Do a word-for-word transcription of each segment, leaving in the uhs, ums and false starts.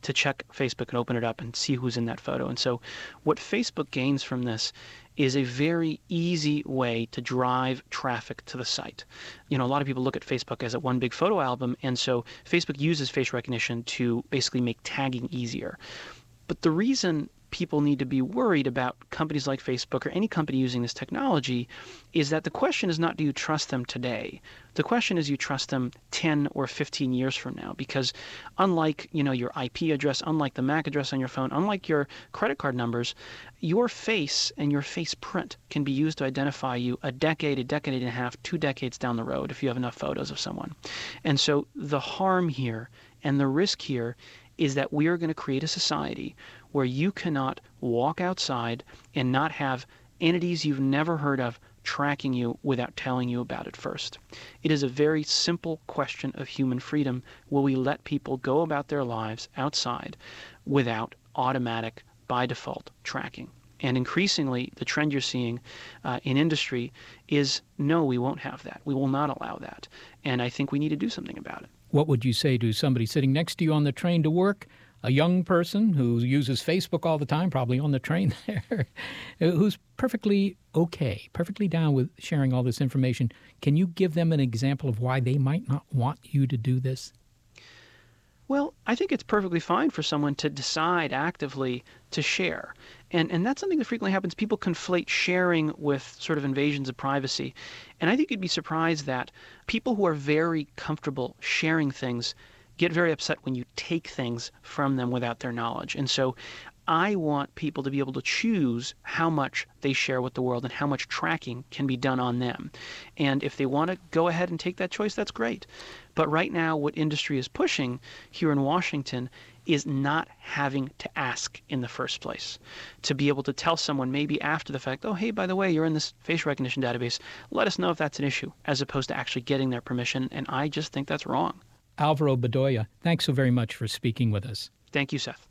to check Facebook and open it up and see who's in that photo. And so what Facebook gains from this is a very easy way to drive traffic to the site. You know, a lot of people look at Facebook as a one big photo album, and so Facebook uses face recognition to basically make tagging easier. But the reason people need to be worried about companies like Facebook or any company using this technology is that the question is not, do you trust them today? The question is, you trust them ten or fifteen years from now, because unlike, you know, your I P address, unlike the M A C address on your phone, unlike your credit card numbers, your face and your face print can be used to identify you a decade, a decade and a half, two decades down the road if you have enough photos of someone. And so the harm here and the risk here is that we are going to create a society where you cannot walk outside and not have entities you've never heard of tracking you without telling you about it first. It is a very simple question of human freedom. Will we let people go about their lives outside without automatic, by default, tracking? And increasingly, the trend you're seeing uh, in industry is, no, we won't have that. We will not allow that. And I think we need to do something about it. What would you say to somebody sitting next to you on the train to work, a young person who uses Facebook all the time, probably on the train there, who's perfectly okay, perfectly down with sharing all this information? Can you give them an example of why they might not want you to do this? Well, I think it's perfectly fine for someone to decide actively to share. And and that's something that frequently happens. People conflate sharing with sort of invasions of privacy. And I think you'd be surprised that people who are very comfortable sharing things get very upset when you take things from them without their knowledge. And so I want people to be able to choose how much they share with the world and how much tracking can be done on them. And if they want to go ahead and take that choice, that's great. But right now, what industry is pushing here in Washington is not having to ask in the first place. To be able to tell someone maybe after the fact, oh, hey, by the way, you're in this facial recognition database. Let us know if that's an issue, as opposed to actually getting their permission. And I just think that's wrong. Alvaro Bedoya, thanks so very much for speaking with us. Thank you, Seth.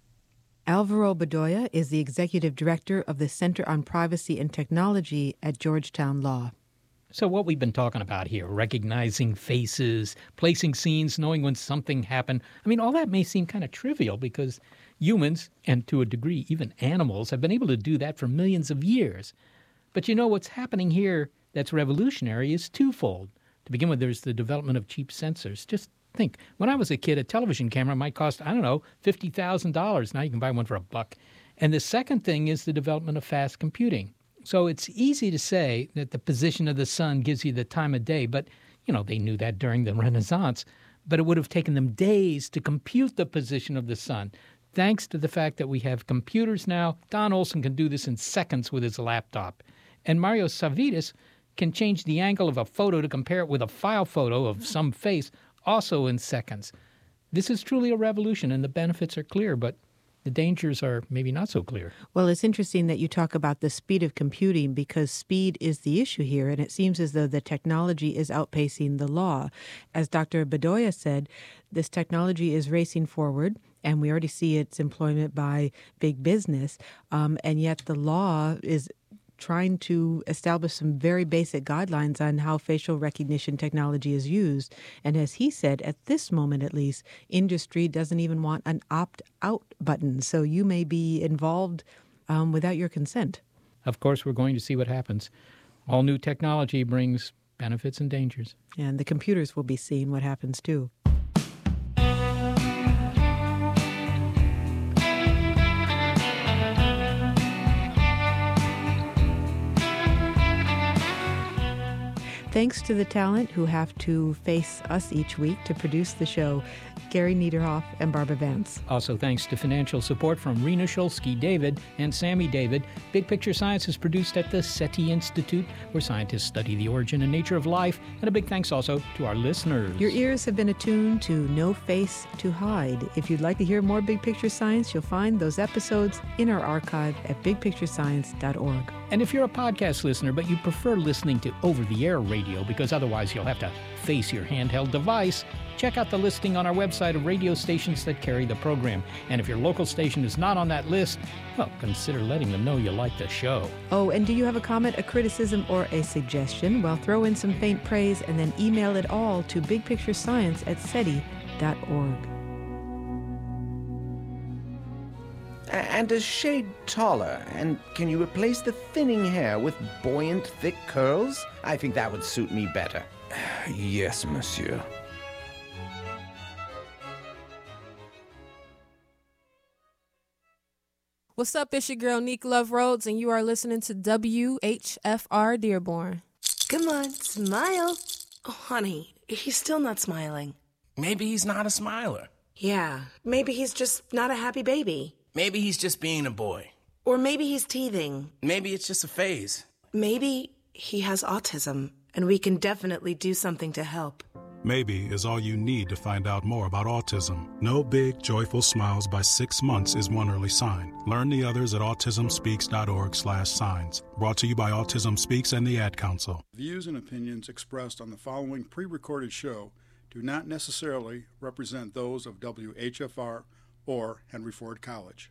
Alvaro Bedoya is the executive director of the Center on Privacy and Technology at Georgetown Law. So what we've been talking about here, recognizing faces, placing scenes, knowing when something happened, I mean, all that may seem kind of trivial because humans, and to a degree even animals, have been able to do that for millions of years. But you know, what's happening here that's revolutionary is twofold. To begin with, there's the development of cheap sensors. Just think, when I was a kid, a television camera might cost, I don't know, fifty thousand dollars. Now you can buy one for a buck. And the second thing is the development of fast computing. So it's easy to say that the position of the sun gives you the time of day, but, you know, they knew that during the Renaissance. But it would have taken them days to compute the position of the sun. Thanks to the fact that we have computers now, Don Olson can do this in seconds with his laptop. And Mario Savides can change the angle of a photo to compare it with a file photo of some face, also in seconds. This is truly a revolution, and the benefits are clear, but the dangers are maybe not so clear. Well, it's interesting that you talk about the speed of computing, because speed is the issue here, and it seems as though the technology is outpacing the law. As Doctor Bedoya said, this technology is racing forward, and we already see its employment by big business, um, and yet the law is trying to establish some very basic guidelines on how facial recognition technology is used. And as he said, at this moment at least, industry doesn't even want an opt-out button. So you may be involved um, without your consent. Of course, we're going to see what happens. All new technology brings benefits and dangers. And the computers will be seeing what happens too. Thanks to the talent who have to face us each week to produce the show, Gary Niederhoff and Barbara Vance. Also thanks to financial support from Rena Shulsky David and Sammy David. Big Picture Science is produced at the SETI Institute, where scientists study the origin and nature of life. And a big thanks also to our listeners. Your ears have been attuned to No Face to Hide. If you'd like to hear more Big Picture Science, you'll find those episodes in our archive at big picture science dot org. And if you're a podcast listener, but you prefer listening to over-the-air radio because otherwise you'll have to face your handheld device, check out the listing on our website of radio stations that carry the program. And if your local station is not on that list, well, consider letting them know you like the show. Oh, and do you have a comment, a criticism, or a suggestion? Well, throw in some faint praise and then email it all to big picture science at seti dot org. A- and a shade taller. And can you replace the thinning hair with buoyant, thick curls? I think that would suit me better. Yes, monsieur. What's up? It's your girl, Neek Love Rhodes, and you are listening to W H F R Dearborn. Come on, smile. Oh, honey, he's still not smiling. Maybe he's not a smiler. Yeah, maybe he's just not a happy baby. Maybe he's just being a boy. Or maybe he's teething. Maybe it's just a phase. Maybe he has autism, and we can definitely do something to help. Maybe is all you need to find out more about autism. No big, joyful smiles by six months is one early sign. Learn the others at autismspeaks.org slash signs. Brought to you by Autism Speaks and the Ad Council. Views and opinions expressed on the following pre-recorded show do not necessarily represent those of W H F R or Henry Ford College.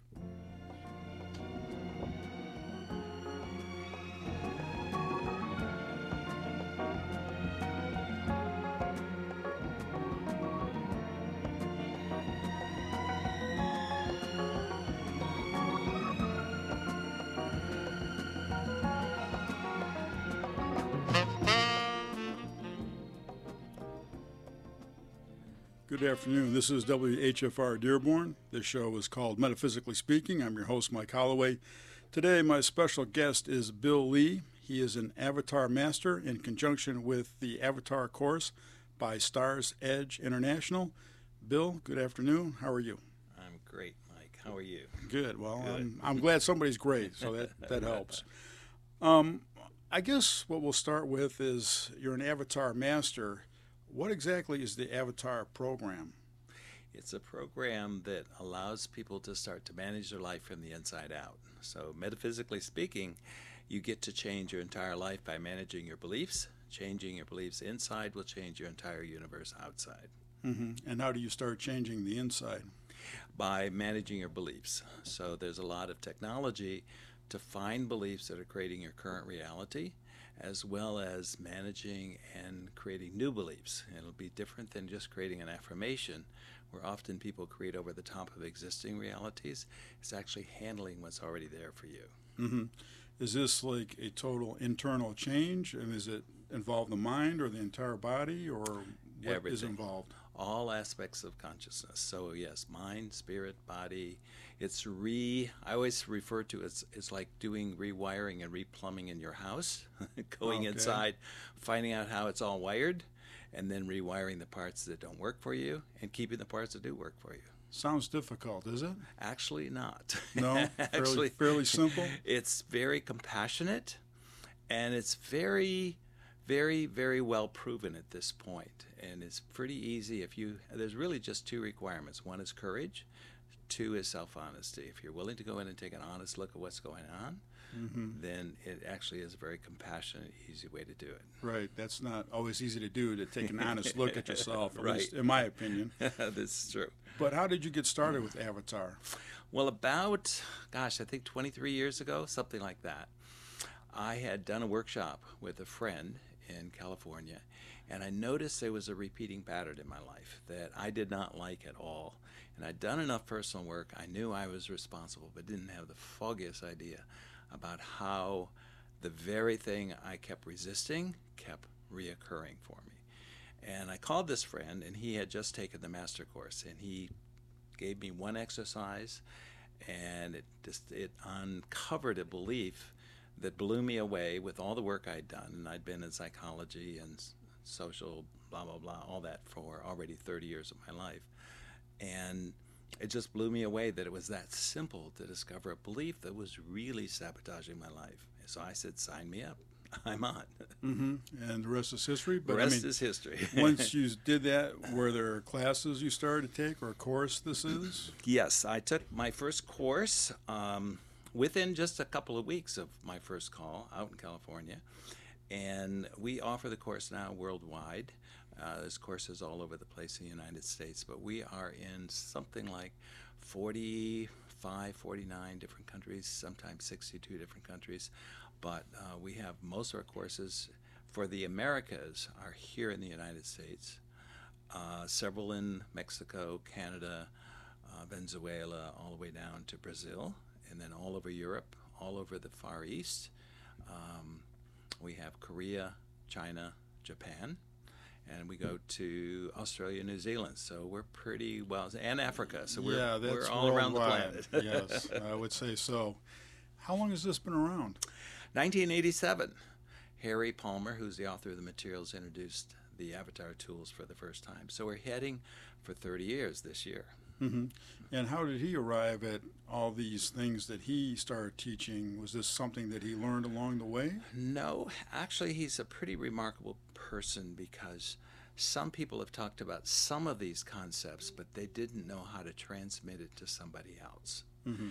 Good afternoon. This is W H F R Dearborn. This show is called Metaphysically Speaking. I'm your host, Mike Holloway. Today, my special guest is Bill Lee. He is an Avatar Master in conjunction with the Avatar course by Stars Edge International. Bill, good afternoon. How are you? I'm great, Mike. How are you? Good. Well, Good. I'm, I'm glad somebody's great, so that, that helps. Um, I guess what we'll start with is you're an Avatar Master. What exactly is the Avatar program? It's a program that allows people to start to manage their life from the inside out. So metaphysically speaking, you get to change your entire life by managing your beliefs. Changing your beliefs inside will change your entire universe outside. Mm-hmm. And how do you start changing the inside? By managing your beliefs. So there's a lot of technology to find beliefs that are creating your current reality, as well as managing and creating new beliefs. It'll be different than just creating an affirmation, where often people create over the top of existing realities. It's actually handling what's already there for you. Mm-hmm. Is this like a total internal change? And is it involve the mind or the entire body, or what Everything. is involved? All aspects of consciousness. So yes, mind, spirit, body. It's re, I always refer to it as it's like doing rewiring and replumbing in your house, going Okay. inside, finding out how it's all wired, and then rewiring the parts that don't work for you and keeping the parts that do work for you. Sounds difficult, is it? Actually not. No? Fairly, Actually, fairly simple? It's very compassionate, and it's very, very, very well proven at this point. And it's pretty easy if you, there's really just two requirements. One is courage. Two is self-honesty. If you're willing to go in and take an honest look at what's going on, mm-hmm. then it actually is a very compassionate, easy way to do it. Right. That's not always easy to do, to take an honest look at yourself, at Right. least in my opinion. This is true. But how did you get started with Avatar? Well, about, gosh, I think twenty-three years ago, something like that, I had done a workshop with a friend in California, and I noticed there was a repeating pattern in my life that I did not like at all. And I'd done enough personal work. I knew I was responsible, but didn't have the foggiest idea about how the very thing I kept resisting kept reoccurring for me. And I called this friend, and he had just taken the master course, and he gave me one exercise, and it just it uncovered a belief that blew me away with all the work I'd done. And I'd been in psychology and social blah, blah, blah, all that for already thirty years of my life. And it just blew me away that it was that simple to discover a belief that was really sabotaging my life. So I said, sign me up. I'm on. Mm-hmm. And the rest is history? But the rest I mean, is history. Once you did that, were there classes you started to take or a course this is? Yes, I took my first course um, within just a couple of weeks of my first call out in California. And we offer the course now worldwide. Uh, there's courses all over the place in the United States, but we are in something like forty-five, forty-nine different countries, sometimes sixty-two different countries. But uh, we have most of our courses for the Americas are here in the United States, uh, several in Mexico, Canada, uh, Venezuela, all the way down to Brazil, and then all over Europe, all over the Far East. Um, we have Korea, China, Japan, and we go to Australia, New Zealand. So we're pretty well, and Africa. So we're, yeah, that's we're all around the worldwide. planet. Yes, I would say so. How long has this been around? nineteen eighty-seven. Harry Palmer, who's the author of the materials, introduced the Avatar tools for the first time. So we're heading for thirty years this year. Mm-hmm. And how did he arrive at all these things that he started teaching? Was this something that he learned along the way? No, actually, he's a pretty remarkable person because some people have talked about some of these concepts, but they didn't know how to transmit it to somebody else. Mm-hmm.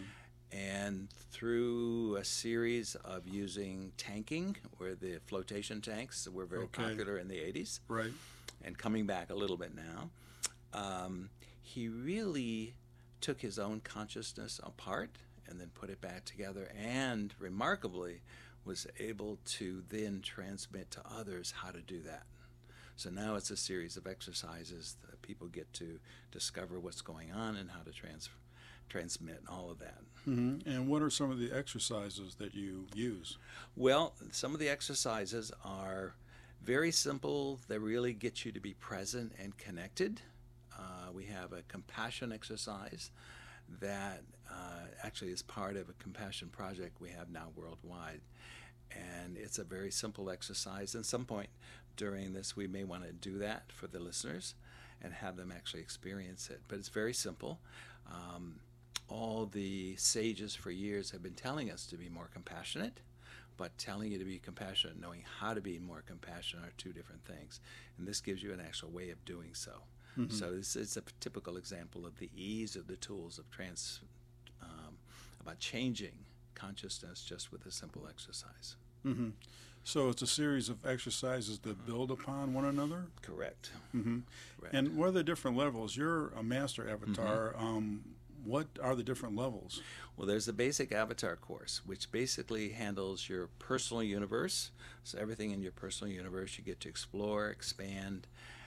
And through a series of using tanking, where the flotation tanks were very Okay. popular in the eighties, Right. and coming back a little bit now, um, he really took his own consciousness apart and then put it back together, and remarkably was able to then transmit to others how to do that. So now it's a series of exercises that people get to discover what's going on and how to trans- transmit all of that. Mm-hmm. And what are some of the exercises that you use? Well, some of the exercises are very simple. They really get you to be present and connected. Uh, we have a compassion exercise that uh, actually is part of a compassion project we have now worldwide. And it's a very simple exercise. At some point during this, we may want to do that for the listeners and have them actually experience it. But it's very simple. Um, all the sages for years have been telling us to be more compassionate, but telling you to be compassionate, knowing how to be more compassionate are two different things. And this gives you an actual way of doing so. Mm-hmm. So this is a typical example of the ease of the tools of trans, um, about changing consciousness just with a simple exercise. Mm-hmm. So it's a series of exercises that build upon one another? Correct. Mm-hmm. Correct. And what are the different levels? You're a master avatar. Mm-hmm. Um, what are the different levels? Well, there's the basic avatar course, which basically handles your personal universe. So everything in your personal universe you get to explore, expand,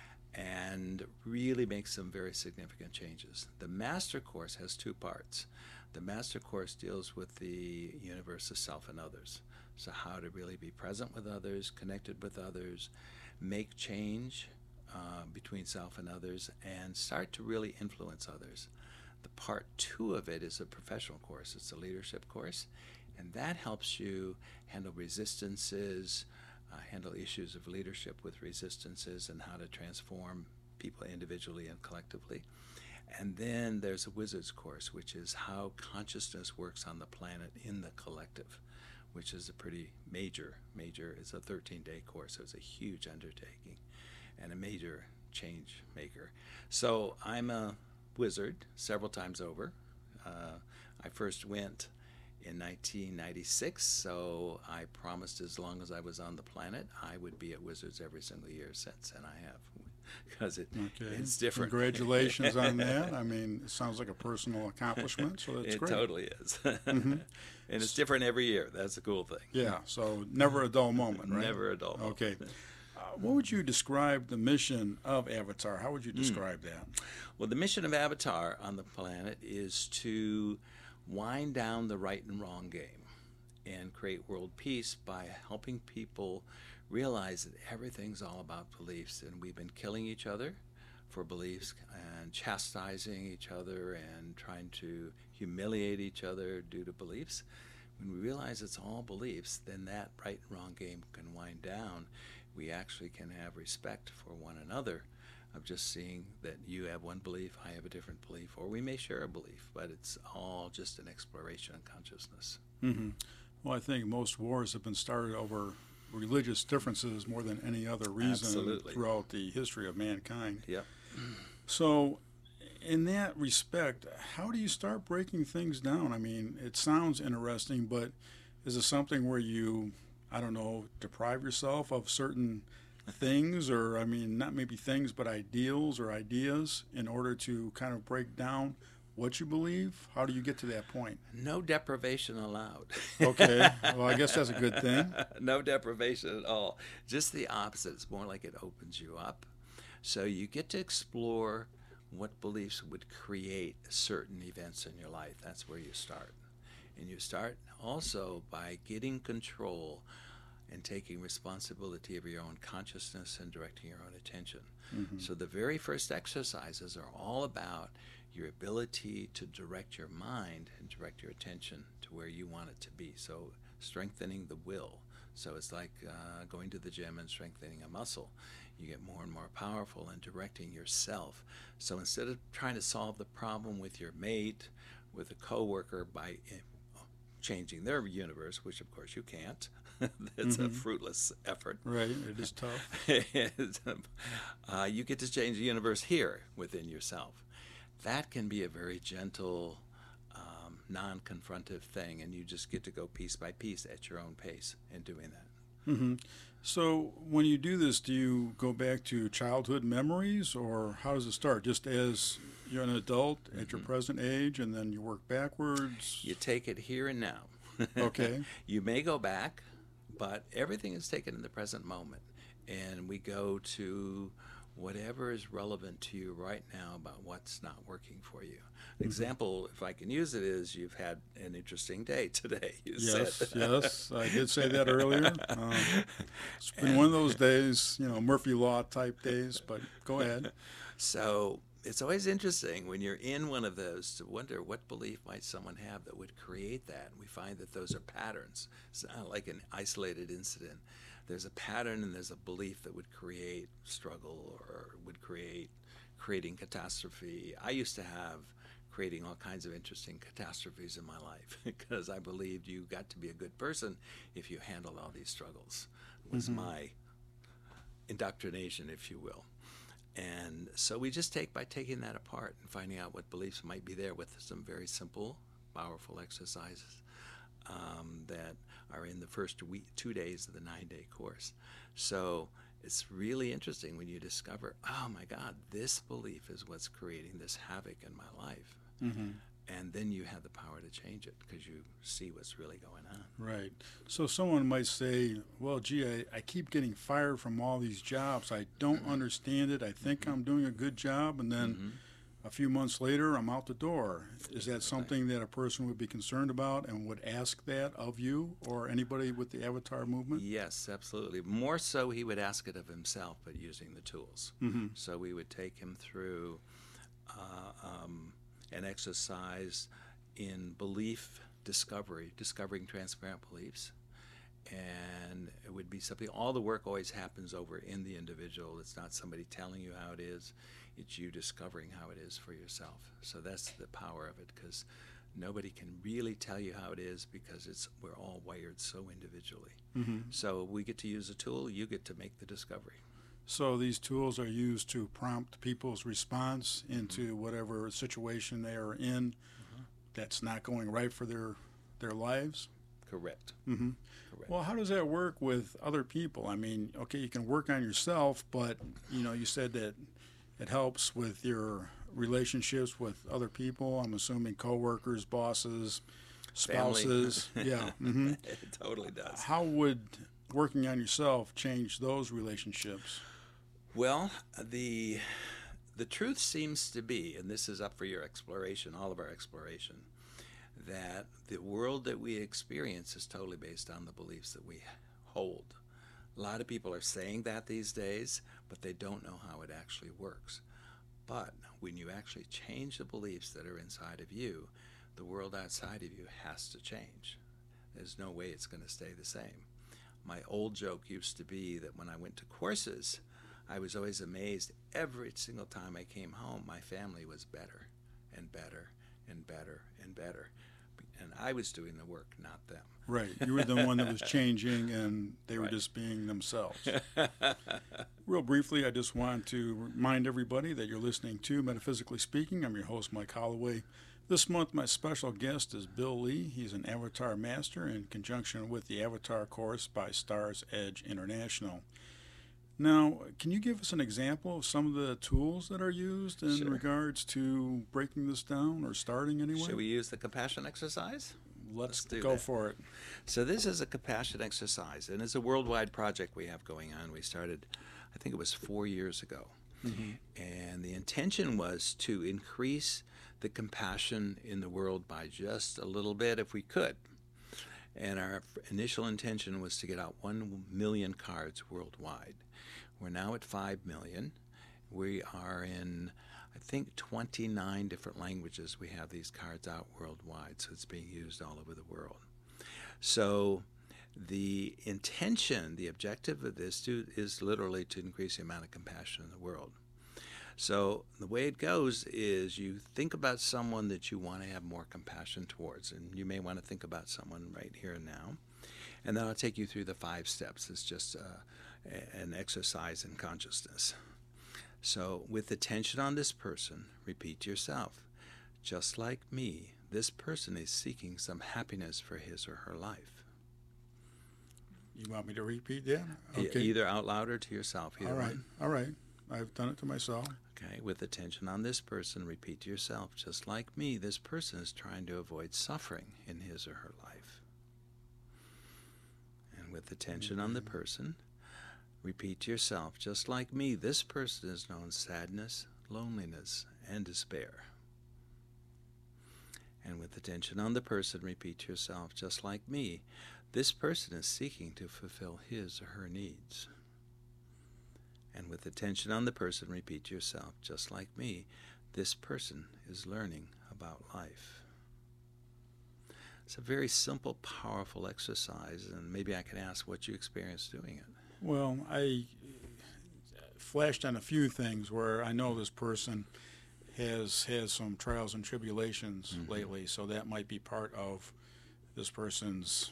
and really make some very significant changes. The master course has two parts. The master course deals with the universe of self and others. So how to really be present with others, connected with others, make change uh, between self and others, and start to really influence others. The part two of it is a professional course. It's a leadership course, and that helps you handle resistances, uh, handle issues of leadership with resistances, and how to transform people individually and collectively. And then there's a wizard's course, which is how consciousness works on the planet in the collective, which is a pretty major, major, it's a thirteen-day course, so it's a huge undertaking and a major change maker. So I'm a wizard several times over. Uh, I first went in nineteen ninety-six, so I promised as long as I was on the planet, I would be at Wizards every single year since, and I have, because it, okay. it's different. Congratulations on that. I mean, it sounds like a personal accomplishment, so that's it great. It totally is. Mm-hmm. And it's different every year. That's the cool thing. Yeah, so never a dull moment, right? Never a dull moment. Okay. Uh, what would you describe the mission of Avatar? How would you describe mm. that? Well, the mission of Avatar on the planet is to wind down the right and wrong game and create world peace by helping people realize that everything's all about beliefs, and we've been killing each other for beliefs and chastising each other and trying to humiliate each other due to beliefs. When we realize it's all beliefs, then that right and wrong game can wind down. We actually can have respect for one another, of just seeing that you have one belief, I have a different belief, or we may share a belief, but it's all just an exploration of consciousness. Mm-hmm. Well, I think most wars have been started over religious differences more than any other reason Absolutely. Throughout the history of mankind. Yep. So, in that respect, how do you start breaking things down? I mean, it sounds interesting, but is it something where you, I don't know, deprive yourself of certain things, or, I mean, not maybe things, but ideals or ideas in order to kind of break down what you believe? How do you get to that point? No deprivation allowed. Okay. Well, I guess that's a good thing. No deprivation at all. Just the opposite. It's more like it opens you up. So you get to explore what beliefs would create certain events in your life. That's where you start. And you start also by getting control and taking responsibility of your own consciousness and directing your own attention. Mm-hmm. So the very first exercises are all about your ability to direct your mind and direct your attention to where you want it to be. So strengthening the will. So it's like uh, going to the gym and strengthening a muscle. You get more and more powerful in directing yourself. So instead of trying to solve the problem with your mate, with a coworker by uh, changing their universe, which of course you can't, it's mm-hmm. a fruitless effort. Right, it is tough. uh, you get to change the universe here within yourself. That can be a very gentle, um, non-confrontive thing, and you just get to go piece by piece at your own pace in doing that. Mm-hmm. So when you do this, do you go back to childhood memories, or how does it start? Just as you're an adult mm-hmm. at your present age, and then you work backwards? You take it here and now. Okay. You may go back, but everything is taken in the present moment, and we go to whatever is relevant to you right now about what's not working for you. An example, if I can use it, is you've had an interesting day today. You yes, said. yes, I did say that earlier. Um, it's been and, one of those days, you know, Murphy Law type days, but go ahead. So it's always interesting when you're in one of those to wonder what belief might someone have that would create that. And we find that those are patterns. It's not like an isolated incident. There's a pattern and there's a belief that would create struggle or would create creating catastrophe. I used to have creating all kinds of interesting catastrophes in my life because I believed you got to be a good person if you handled all these struggles. It was mm-hmm. my indoctrination, if you will. And so we just take by taking that apart and finding out what beliefs might be there with some very simple, powerful exercises um, that are in the first week, two days of the nine-day course. So it's really interesting when you discover, oh my God, this belief is what's creating this havoc in my life. Mm-hmm. And then you have the power to change it because you see what's really going on. Right. So someone might say, well, gee, I, I keep getting fired from all these jobs. I don't mm-hmm. understand it. I think mm-hmm. I'm doing a good job. And then mm-hmm. a few months later, I'm out the door. Is that something that a person would be concerned about and would ask that of you or anybody with the Avatar movement? Yes, absolutely. More so he would ask it of himself, but using the tools. Mm-hmm. So we would take him through uh, um, an exercise in belief discovery, discovering transparent beliefs. And it would be something, all the work always happens over in the individual. It's not somebody telling you how it is. It's you discovering how it is for yourself. So that's the power of it, because nobody can really tell you how it is because it's we're all wired so individually. Mm-hmm. So we get to use a tool, you get to make the discovery. So these tools are used to prompt people's response into mm-hmm. whatever situation they are in mm-hmm. that's not going right for their their lives? Correct. Mm-hmm. Correct. Well, how does that work with other people? I mean, okay, you can work on yourself, but, you know, you said that it helps with your relationships with other people. I'm assuming coworkers, bosses, spouses. Yeah. Mm-hmm. It totally does. How would working on yourself change those relationships? Well, the the truth seems to be, and this is up for your exploration, all of our exploration, that the world that we experience is totally based on the beliefs that we hold. A lot of people are saying that these days, but they don't know how it actually works. But when you actually change the beliefs that are inside of you, the world outside of you has to change. There's no way it's going to stay the same. My old joke used to be that when I went to courses, I was always amazed every single time I came home, my family was better and better and better and better. And I was doing the work, not them. Right. You were the one that was changing, and they were right. just being themselves. Real briefly, I just want to remind everybody that you're listening to Metaphysically Speaking. I'm your host, Mike Holloway. This month, my special guest is Bill Lee. He's an Avatar Master in conjunction with the Avatar course by Stars Edge International. Now, can you give us an example of some of the tools that are used in Sure. regards to breaking this down or starting anyway? Should we use the compassion exercise? Let's, Let's do go that. for it. So this is a compassion exercise, and it's a worldwide project we have going on. We started, I think it was four years ago. Mm-hmm. And the intention was to increase the compassion in the world by just a little bit if we could. And our initial intention was to get out one million cards worldwide. We're now at five million. We are in, I think, twenty-nine different languages. We have these cards out worldwide, so it's being used all over the world. So the intention, the objective of this to, is literally to increase the amount of compassion in the world. So the way it goes is you think about someone that you want to have more compassion towards, and you may want to think about someone right here and now. And then I'll take you through the five steps. It's just uh, an exercise in consciousness. So with attention on this person, repeat to yourself, just like me, this person is seeking some happiness for his or her life. You want me to repeat that? Okay. E- either out loud or to yourself. Either all right, one. all right. I've done it to myself. Okay, with attention on this person, repeat to yourself, just like me, this person is trying to avoid suffering in his or her life. And with attention mm-hmm. on the person, repeat to yourself, just like me, this person has known sadness, loneliness, and despair. And with attention on the person, repeat to yourself, just like me, this person is seeking to fulfill his or her needs. And with attention on the person, repeat to yourself, just like me, this person is learning about life. It's a very simple, powerful exercise, and maybe I can ask what you experienced doing it. Well, I flashed on a few things where I know this person has has some trials and tribulations mm-hmm. lately, so that might be part of this person's,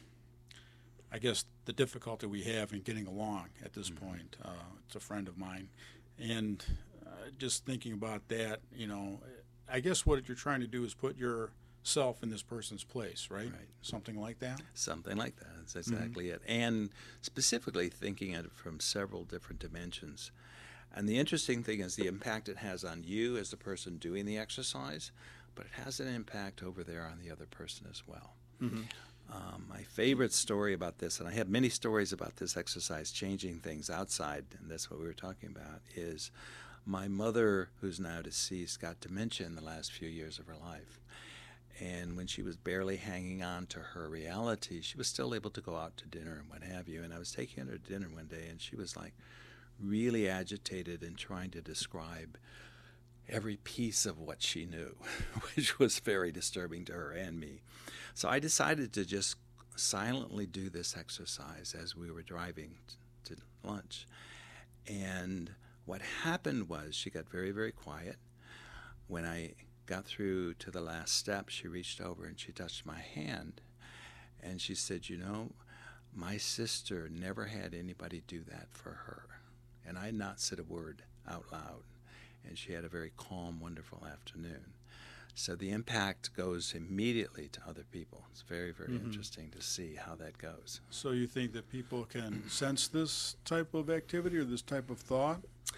I guess, the difficulty we have in getting along at this mm-hmm. point. Uh, it's a friend of mine. And uh, just thinking about that, you know, I guess what you're trying to do is put yourself in this person's place, right? Right. Something like that? Something like that. That's exactly mm-hmm. it. And specifically thinking at it from several different dimensions. And the interesting thing is the impact it has on you as the person doing the exercise, but it has an impact over there on the other person as well. Mm-hmm. Um, my favorite story about this, and I have many stories about this exercise changing things outside, and that's what we were talking about, is my mother, who's now deceased, got dementia in the last few years of her life. And when she was barely hanging on to her reality, she was still able to go out to dinner and what have you. And I was taking her to dinner one day, and she was like really agitated and trying to describe every piece of what she knew, which was very disturbing to her and me. So I decided to just silently do this exercise as we were driving t- to lunch. And what happened was she got very, very quiet. When I got through to the last step, she reached over and she touched my hand. And she said, you know, my sister never had anybody do that for her. And I had not said a word out loud. And she had a very calm, wonderful afternoon. So the impact goes immediately to other people. It's very, very mm-hmm. interesting to see how that goes. So you think that people can sense this type of activity or this type of thought?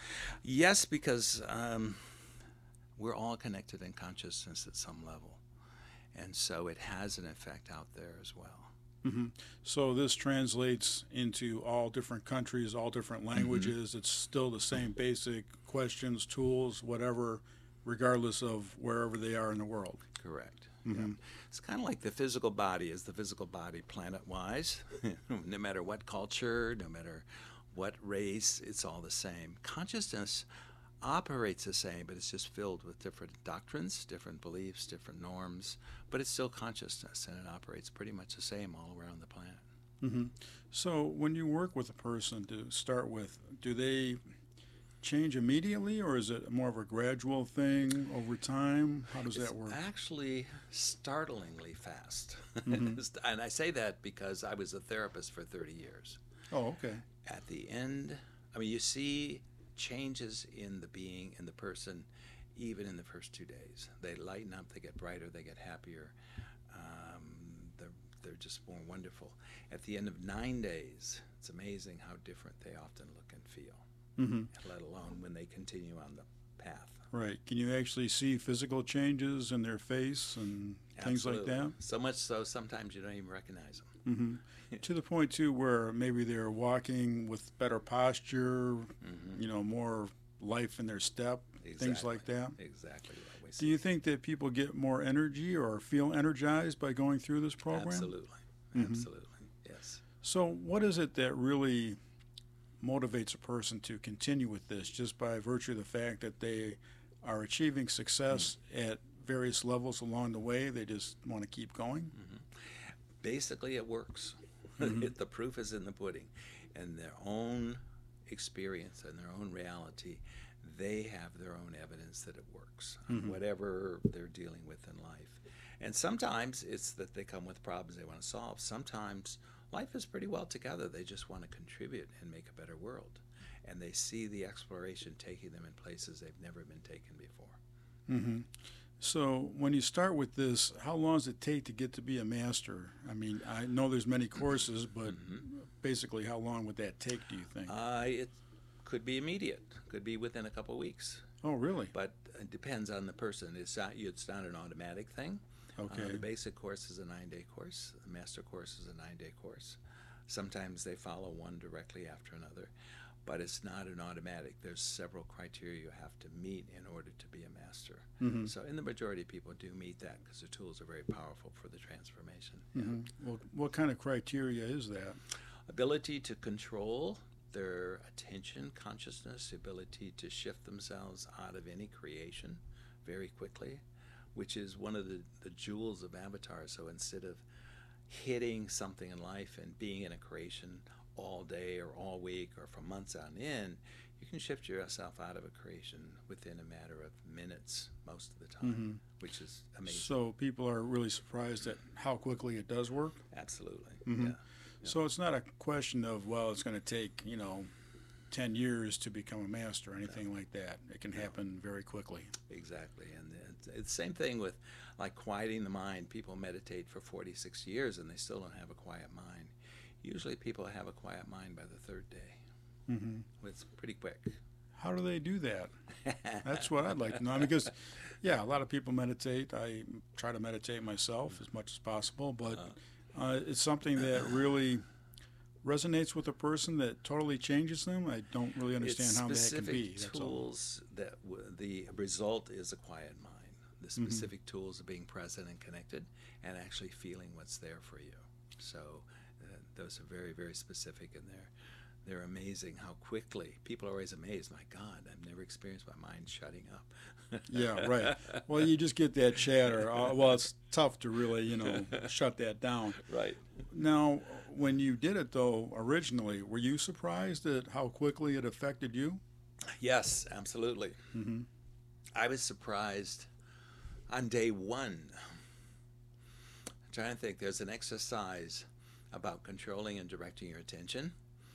Yes, because um, we're all connected in consciousness at some level. And so it has an effect out there as well. Mm-hmm. So this translates into all different countries, all different languages. Mm-hmm. It's still the same basic questions, tools, whatever, regardless of wherever they are in the world. Correct. Mm-hmm. Yeah. It's kind of like the physical body is the physical body planet-wise. No matter what culture, no matter what race, it's all the same. Consciousness operates the same, but it's just filled with different doctrines, different beliefs, different norms, but it's still consciousness, and it operates pretty much the same all around the planet. Mm-hmm. So when you work with a person to start with, do they change immediately, or is it more of a gradual thing over time? How does it's that work? Actually startlingly fast. Mm-hmm. And I say that because I was a therapist for thirty years. Oh, okay. At the end, I mean, you see changes in the being, in the person, even in the first two days. They lighten up, they get brighter, they get happier. Um, they're, they're just more wonderful. At the end of nine days, it's amazing how different they often look and feel, mm-hmm. let alone when they continue on the path. Right. Can you actually see physical changes in their face and things Absolutely. like that? So much so, sometimes you don't even recognize them. Mm-hmm. To the point, too, where maybe they're walking with better posture, mm-hmm. you know, more life in their step, exactly. things like that. Exactly what we see. Do you think that people get more energy or feel energized by going through this program? Absolutely. Mm-hmm. Absolutely. Yes. So what is it that really motivates a person to continue with this, just by virtue of the fact that they are achieving success mm-hmm. at various levels along the way? They just want to keep going? Mm-hmm. Basically, it works. Mm-hmm. The proof is in the pudding. And their own experience and their own reality, they have their own evidence that it works, mm-hmm. whatever they're dealing with in life. And sometimes it's that they come with problems they want to solve. Sometimes life is pretty well together. They just want to contribute and make a better world. And they see the exploration taking them in places they've never been taken before. Mm-hmm. So when you start with this, how long does it take to get to be a master? I mean, I know there's many courses, but mm-hmm. basically how long would that take, do you think? Uh, it could be immediate. Could be within a couple of weeks. Oh, really? But it depends on the person. It's not, it's not an automatic thing. Okay. Uh, the basic course is a nine-day course. The master course is a nine-day course. Sometimes they follow one directly after another, but it's not an automatic. There's several criteria you have to meet in order to be a master. Mm-hmm. So, in the majority of people do meet that because the tools are very powerful for the transformation. Mm-hmm. Yeah. Well, what kind of criteria is that? Ability to control their attention, consciousness, the ability to shift themselves out of any creation very quickly, which is one of the, the jewels of Avatar. So instead of hitting something in life and being in a creation all day or all week or for months on end, you can shift yourself out of a creation within a matter of minutes most of the time, mm-hmm. which is amazing. So people are really surprised at how quickly it does work? Absolutely, mm-hmm. yeah. So it's not a question of, well, it's going to take, you know, ten years to become a master or anything no. like that. It can happen very quickly. Exactly. And it's, it's the same thing with like quieting the mind. People meditate for forty-six years and they still don't have a quiet mind. Usually people have a quiet mind by the third day. Mm-hmm. It's pretty quick. How do they do that? That's what I'd like to know. Because, yeah, a lot of people meditate. I try to meditate myself as much as possible, but uh, it's something that really resonates with a person that totally changes them. I don't really understand it's how that can be. Specific tools that w- the result is a quiet mind. The specific mm-hmm. tools of being present and connected and actually feeling what's there for you. So uh, those are very, very specific, and they're they're amazing how quickly people are always amazed. My God, I've never experienced my mind shutting up. Yeah, right. Well, you just get that chatter. Uh, well, it's tough to really, you know, shut that down. Right. Now, when you did it, though, originally, were you surprised at how quickly it affected you? Yes, absolutely. Mm-hmm. I was surprised on day one. I'm trying to think. There's an exercise about controlling and directing your attention,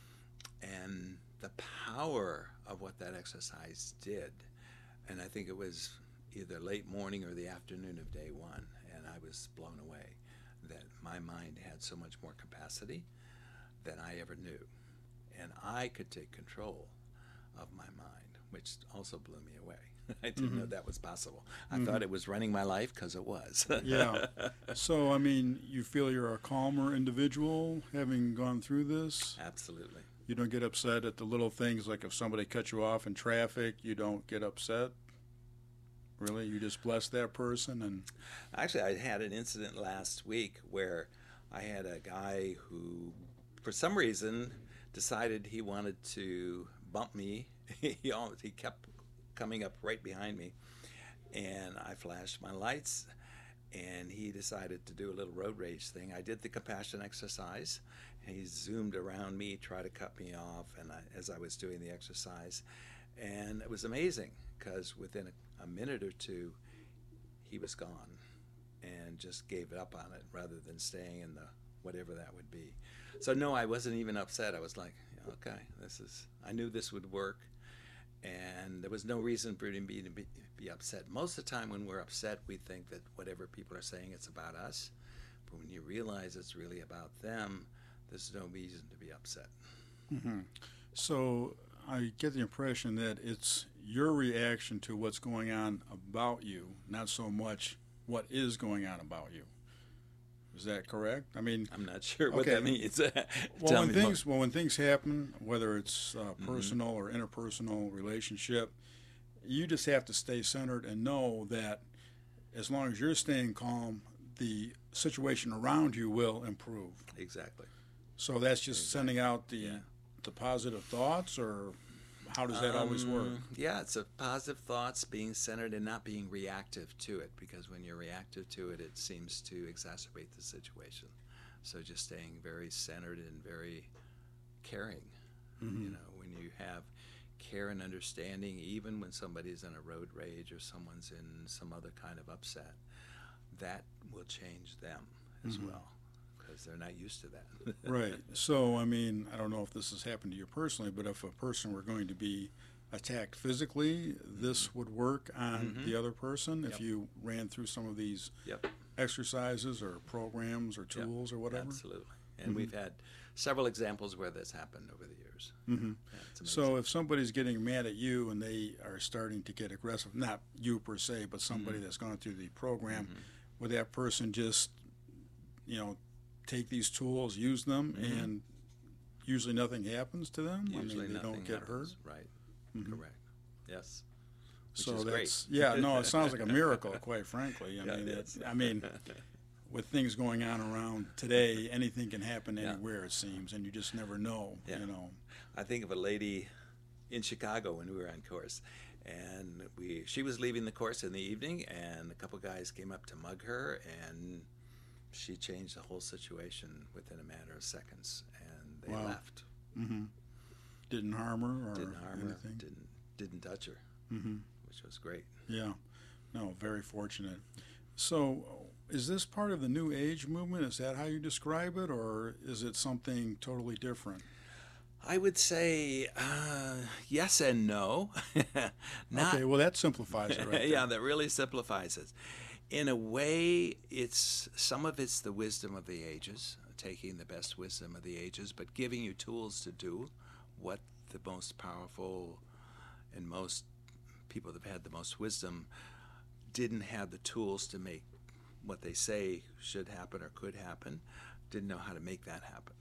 and the power of what that exercise did. And I think it was either late morning or the afternoon of day one, and I was blown away that my mind had so much more capacity than I ever knew. And I could take control of my mind, which also blew me away. I didn't mm-hmm. know that was possible. I mm-hmm. thought it was running my life because it was. Yeah. So, I mean, you feel you're a calmer individual having gone through this? Absolutely. You don't get upset at the little things, like if somebody cuts you off in traffic, you don't get upset? Really? You just bless that person? And actually, I had an incident last week where I had a guy who, for some reason, decided he wanted to bump me. he, he kept coming up right behind me, and I flashed my lights, and he decided to do a little road rage thing. I did the compassion exercise. He zoomed around me, tried to cut me off, and I, as I was doing the exercise, and it was amazing because within a, a minute or two, he was gone and just gave up on it rather than staying in the whatever that would be. So no, I wasn't even upset. I was like, okay, this is. I knew this would work, and there was no reason for me to be, be upset. Most of the time, when we're upset, we think that whatever people are saying, it's about us. But when you realize it's really about them, there's no reason to be upset. Mm-hmm. So I get the impression that it's your reaction to what's going on about you, not so much what is going on about you. Is that correct? I mean, I'm not sure what okay. that means. well, Tell when me things more. well when things happen, whether it's uh, Mm-hmm. personal or interpersonal relationship, you just have to stay centered and know that as long as you're staying calm, the situation around you will improve. Exactly. So that's just Exactly. sending out the Yeah. the positive thoughts, or how does that always work? Um, Yeah, it's a positive thoughts, being centered and not being reactive to it, because when you're reactive to it, it seems to exacerbate the situation. So just staying very centered and very caring. Mm-hmm. You know, when you have care and understanding, even when somebody's in a road rage or someone's in some other kind of upset, that will change them as Mhm. well, because they're not used to that. Right. So, I mean, I don't know if this has happened to you personally, but if a person were going to be attacked physically, this would work on Mhm. the other person if Yep. you ran through some of these Yep. exercises or programs or Yep. tools or whatever. Absolutely. And Mhm. we've had several examples where that's happened over the years. hmm Yeah, it's amazing. So, if somebody's getting mad at you and they are starting to get aggressive, not you per se, but somebody Mhm. that's gone through the program, Mhm. would that person just, you know, take these tools, use them, Mhm. and usually nothing happens to them? Usually I mean, they nothing don't get happens. hurt? Right. Mhm. Correct. Yes. Which So is that's great. yeah, no, it sounds like a miracle, quite frankly. I Yeah, mean, it it, is. I mean, with things going on around today, anything can happen Yeah. anywhere, it seems, and you just never know. Yeah. You know. I think of a lady in Chicago when we were on course, and we she was leaving the course in the evening, and a couple guys came up to mug her, and she changed the whole situation within a matter of seconds, and they Wow. left. hmm Didn't harm her or Didn't harm anything. her. Didn't didn't touch her, hmm which was great. Yeah. No, very fortunate. So, is this part of the New Age movement? Is that how you describe it, or is it something totally different? I would say uh, yes and no. Not, Okay, well that simplifies it, right? there. yeah, that really simplifies it. In a way, it's some of it's the wisdom of the ages, taking the best wisdom of the ages, but giving you tools to do what the most powerful and most people that have had the most wisdom didn't have the tools to make what they say should happen or could happen, didn't know how to make that happen.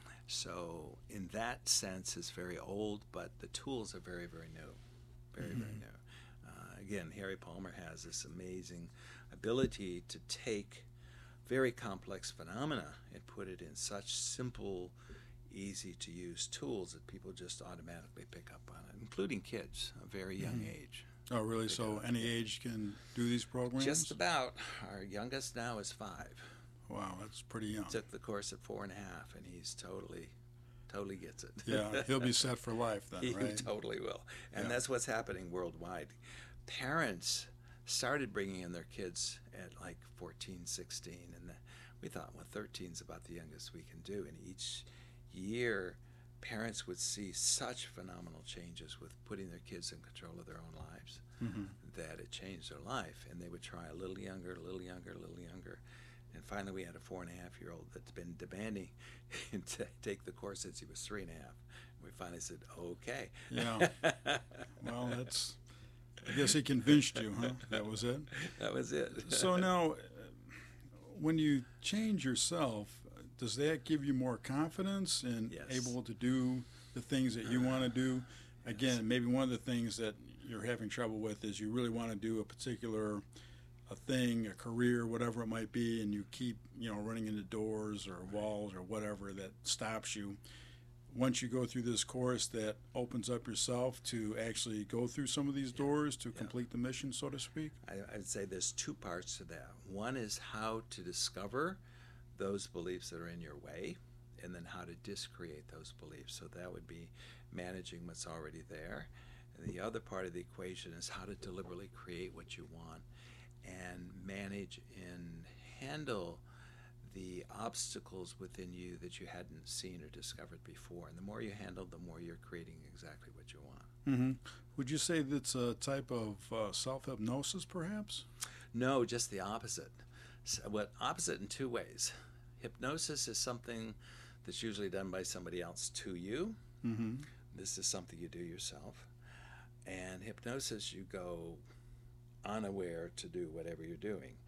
So in that sense, it's very old, but the tools are very, very new, very, Mm-hmm. very new. Uh, again, Harry Palmer has this amazing ability to take very complex phenomena and put it in such simple, easy-to-use tools that people just automatically pick up on it, including kids, a very young Mhm. age. Oh, really? Pick So up, any yeah. age can do these programs? Just about. Our youngest now is five. Wow, that's pretty young. Took the course at four and a half, and he's totally, totally gets it. Yeah, he'll be set for life then, He right? totally will. And Yeah. that's what's happening worldwide. Parents started bringing in their kids at like fourteen, sixteen, and the, we thought, well, thirteen's about the youngest we can do. And each year, parents would see such phenomenal changes with putting their kids in control of their own lives Mhm. that it changed their life. And they would try a little younger, a little younger, a little younger. And finally, we had a four and a half year old that's been demanding to take the course since he was three and a half. We finally said, okay. Yeah. Well, that's, I guess he convinced you, huh? That was it? That was it. So now, uh, when you change yourself, does that give you more confidence and Yes. able to do the things that you want to do? Again, maybe one of the things that you're having trouble with is you really want to do a particular a thing, a career, whatever it might be, and you keep, you know, running into doors or walls or whatever that stops you. Once you go through this course, that opens up yourself to actually go through some of these doors to Yeah. complete the mission, so to speak. I, I'd say there's two parts to that. One is how to discover those beliefs that are in your way, and then how to discreate those beliefs. So that would be managing what's already there. And the other part of the equation is how to deliberately create what you want and manage and handle the obstacles within you that you hadn't seen or discovered before. And the more you handle, the more you're creating exactly what you want. Mm-hmm. Would you say that's a type of uh, self-hypnosis, perhaps? No, just the opposite. So, what opposite in two ways. Hypnosis is something that's usually done by somebody else to you. Mm-hmm. This is something you do yourself. And hypnosis, you go unaware to do whatever you're doing.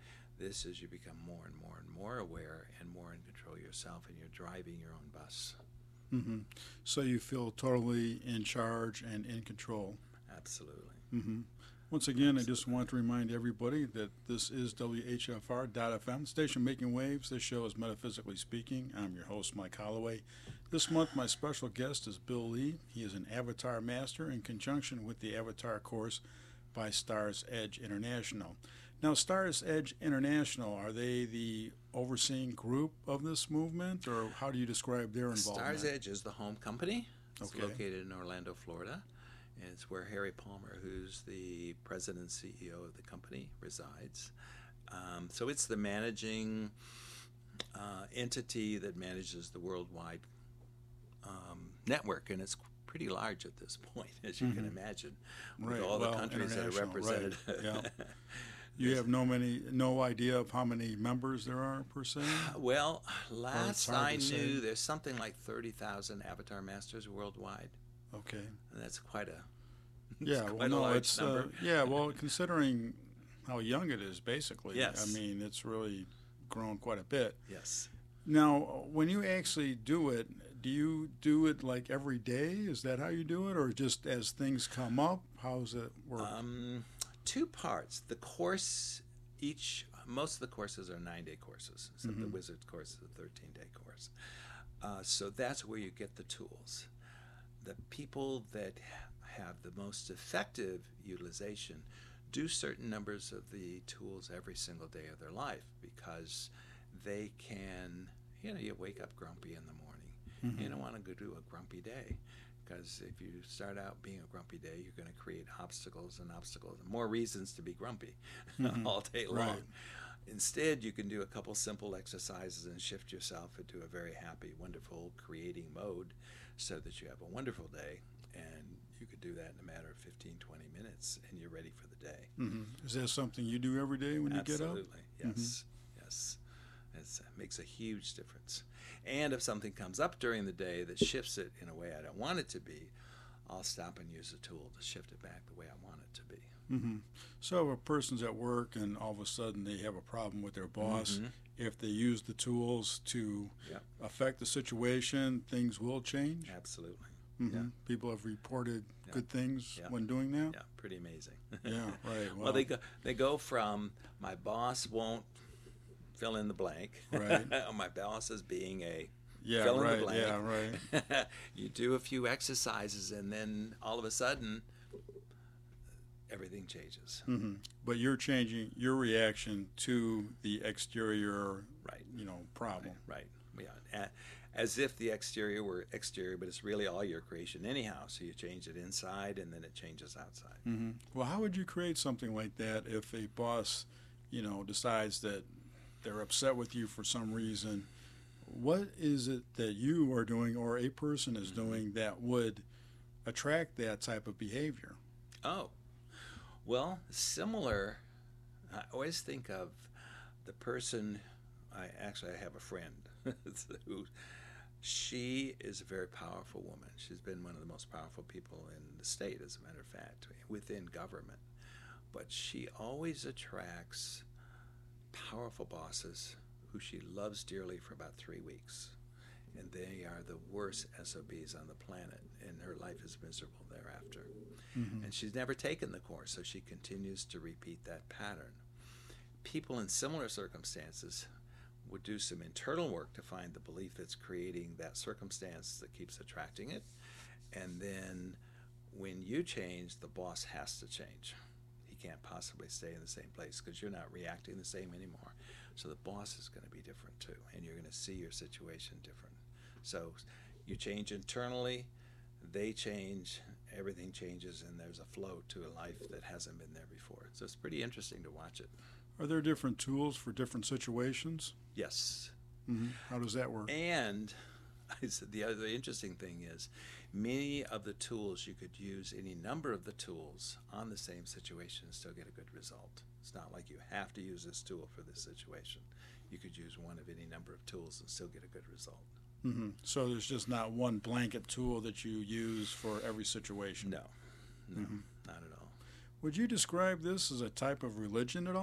This is you become more and more and more aware and more in control yourself, and you're driving your own bus. Mm-hmm. So you feel totally in charge and in control. Absolutely. Mm-hmm. Once again, Absolutely. I just want to remind everybody that this is W H F R dot F M, station making waves. This show is Metaphysically Speaking. I'm your host, Mike Holloway. This month, my special guest is Bill Lee. He is an Avatar Master in conjunction with the Avatar course by Stars Edge International. Now, Stars Edge International, are they the overseeing group of this movement, or how do you describe their involvement? Stars Edge is the home company. It's okay. located in Orlando, Florida. And it's where Harry Palmer, who's the president and C E O of the company, resides. Um, so it's the managing uh, entity that manages the worldwide um, network, and it's pretty large at this point, as you mm-hmm. can imagine, with right. all well, the countries that are represented. Right. Yeah. You have no many, no idea of how many members there are per se? Well, last I knew, say. there's something like thirty thousand Avatar Masters worldwide. Okay. And that's quite a yeah. quite well, a no, large it's number. Uh, yeah. Well, considering how young it is, basically. Yes. I mean, it's really grown quite a bit. Yes. Now, when you actually do it, do you do it like every day? Is that how you do it, or just as things come up? How does it work? Um, two parts. The course, each most of the courses are nine-day courses, except mm-hmm. the Wizard course is a thirteen-day course. Uh, so that's where you get the tools. The people that have the most effective utilization do certain numbers of the tools every single day of their life, because they can, you know, you wake up grumpy in the morning. Mm-hmm. You don't want to go do a grumpy day, because if you start out being a grumpy day, you're going to create obstacles and obstacles and more reasons to be grumpy mm-hmm. all day long. Right. Instead, you can do a couple simple exercises and shift yourself into a very happy, wonderful, creating mode so that you have a wonderful day. And you could do that in a matter of fifteen, twenty minutes, and you're ready for the day. Mm-hmm. Is that something you do every day when you Absolutely. get up? Absolutely, yes. Mm-hmm. Yes. It's, it makes a huge difference. And if something comes up during the day that shifts it in a way I don't want it to be, I'll stop and use a tool to shift it back the way I want it to be. Mm-hmm. So if a person's at work and all of a sudden they have a problem with their boss, mm-hmm. if they use the tools to yep. affect the situation, things will change? Absolutely. Mm-hmm. Yeah. People have reported yeah. good things yeah. when doing that? Yeah, pretty amazing. yeah, right. Well, well, they go, they go from my boss won't fill in the blank, right. my boss is being a yeah, fill in right, the blank. Yeah, right. You do a few exercises, and then all of a sudden, everything changes. Mm-hmm. But you're changing your reaction to the exterior, right? You know, problem. Right. right. Yeah. As if the exterior were exterior, but it's really all your creation anyhow. So you change it inside, and then it changes outside. Mm-hmm. Well, how would you create something like that if a boss, you know, decides that they're upset with you for some reason? What is it that you are doing, or a person is mm-hmm. doing, that would attract that type of behavior? Oh, well, similar. I always think of the person. I actually I have a friend who, she is a very powerful woman. She's been one of the most powerful people in the state, as a matter of fact, within government. But she always attracts powerful bosses who she loves dearly for about three weeks. And they are the worst S O Bs on the planet, and her life is miserable thereafter. Mm-hmm. And she's never taken the course, so she continues to repeat that pattern. People in similar circumstances would do some internal work to find the belief that's creating that circumstance that keeps attracting it. And then when you change, the boss has to change. He can't possibly stay in the same place because you're not reacting the same anymore. So the boss is going to be different too, and you're going to see your situation different. So you change internally, they change, everything changes, and there's a flow to a life that hasn't been there before. So it's pretty interesting to watch it. Are there different tools for different situations? Yes. Mm-hmm. How does that work? And I said the other interesting thing is many of the tools, you could use any number of the tools on the same situation and still get a good result. It's not like you have to use this tool for this situation. You could use one of any number of tools and still get a good result. Mm-hmm. So there's just not one blanket tool that you use for every situation? No, no, mm-hmm. not at all. Would you describe this as a type of religion at all?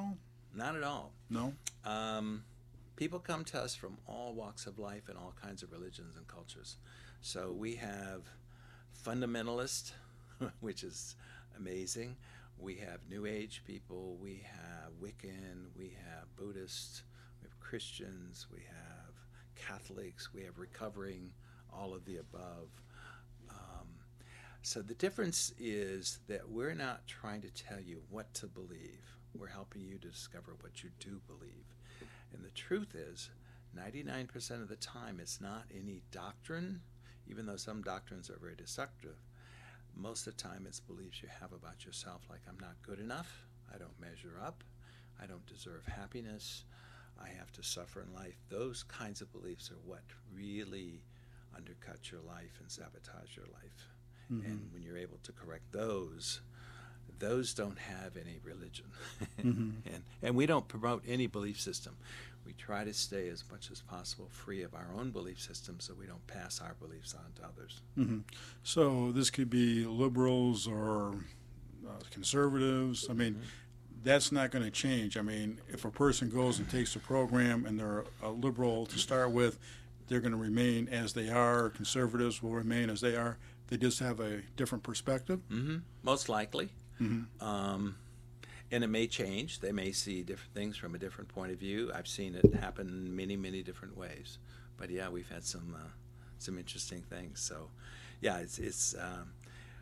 not at all. No? Um, people come to us from all walks of life and all kinds of religions and cultures. So we have fundamentalists, which is amazing. We have New Age people. We have Wiccan. We have Buddhists. We have Christians. We have Catholics. We have recovering, all of the above. Um, so the difference is that we're not trying to tell you what to believe. We're helping you to discover what you do believe. And the truth is, ninety-nine percent of the time, it's not any doctrine, even though some doctrines are very destructive. Most of the time, it's beliefs you have about yourself, like I'm not good enough, I don't measure up, I don't deserve happiness, I have to suffer in life. Those kinds of beliefs are what really undercut your life and sabotage your life. Mm-hmm. And when you're able to correct those, those don't have any religion. Mm-hmm. and, and we don't promote any belief system. We try to stay as much as possible free of our own belief system so we don't pass our beliefs on to others. Mm-hmm. So this could be liberals or uh, conservatives. I mean, mm-hmm. that's not going to change. I mean, if a person goes and takes the program and they're a liberal to start with, they're going to remain as they are. Conservatives will remain as they are. They just have a different perspective? Mm-hmm. Most likely. Mm-hmm. Um, and it may change. They may see different things from a different point of view. I've seen it happen many, many different ways. But yeah, we've had some uh, some interesting things. So, yeah, it's it's um,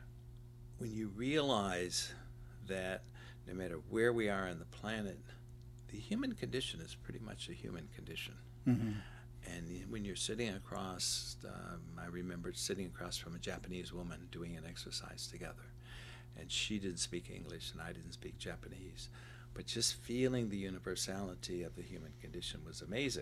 when you realize that no matter where we are on the planet, the human condition is pretty much a human condition. Mm-hmm. And when you're sitting across, um, I remember sitting across from a Japanese woman doing an exercise together. And she didn't speak English and I didn't speak Japanese. But just feeling the universality of the human condition was amazing.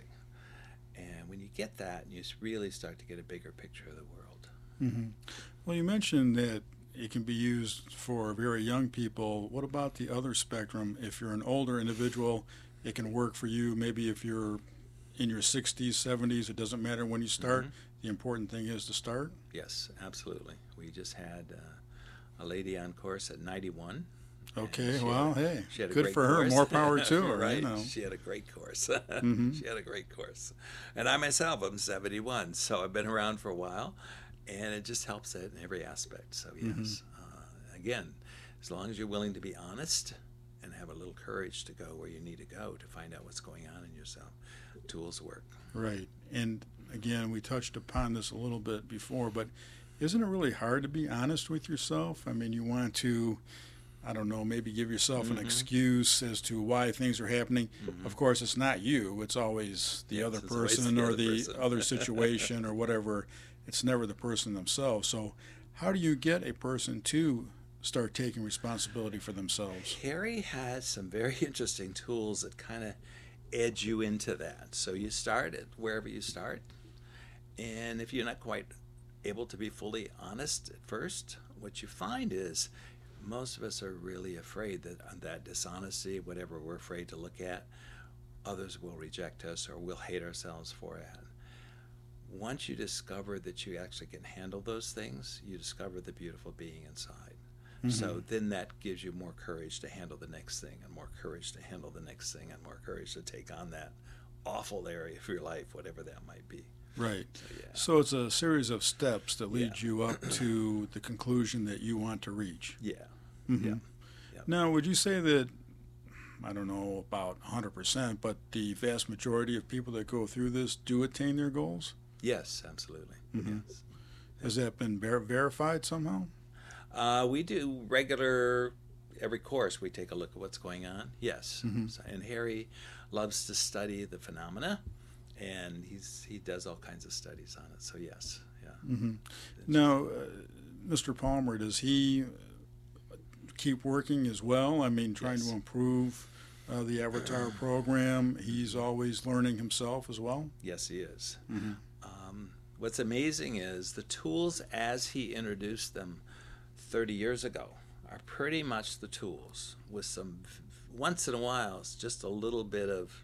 And when you get that, you really start to get a bigger picture of the world. Mm-hmm. Well, you mentioned that it can be used for very young people. What about the other spectrum? If you're an older individual, it can work for you. Maybe if you're in your sixties, seventies, it doesn't matter when you start. Mm-hmm. The important thing is to start? Yes, absolutely. We just had uh, a lady on course at ninety-one. Okay, well, had, hey, she had a good great for her. course. More power to her, right? You know. She had a great course. Mm-hmm. She had a great course. And I myself, I'm seventy-one, so I've been around for a while, and it just helps it in every aspect. So, yes, mm-hmm. uh, again, as long as you're willing to be honest and have a little courage to go where you need to go to find out what's going on in yourself, tools work. Right. And again, we touched upon this a little bit before, but isn't it really hard to be honest with yourself? I mean, you want to, I don't know, maybe give yourself mm-hmm. an excuse as to why things are happening. Mm-hmm. Of course, it's not you. It's always the yes, other person the or other the person. other situation or whatever. It's never the person themselves. So how do you get a person to start taking responsibility for themselves? Harry has some very interesting tools that kind of edge you into that. So you start at wherever you start. And if you're not quite able to be fully honest at first, what you find is most of us are really afraid that that dishonesty, whatever we're afraid to look at, others will reject us or we'll hate ourselves for it. Once you discover that you actually can handle those things, you discover the beautiful being inside. Mm-hmm. So then that gives you more courage to handle the next thing and more courage to handle the next thing and more courage to take on that awful area of your life, whatever that might be. Right. So, yeah. So it's a series of steps that lead yeah. you up to the conclusion that you want to reach. Yeah. Mm-hmm. Yeah. Yeah. Now, would you say that, I don't know about one hundred percent, but the vast majority of people that go through this do attain their goals? Yes, absolutely. Mm-hmm. Yes. Has that been ver- verified somehow? Uh, we do regular, every course we take a look at what's going on. Yes. Mm-hmm. So, and Harry loves to study the phenomena, and he's he does all kinds of studies on it. So yes, yeah. Mm-hmm. Now, uh, Mister Palmer, does he keep working as well? I mean, trying yes. to improve uh, the Avatar program. He's always learning himself as well? Yes, he is. Mm-hmm. Um, what's amazing is the tools as he introduced them thirty years ago are pretty much the tools with some, once in a while, it's just a little bit of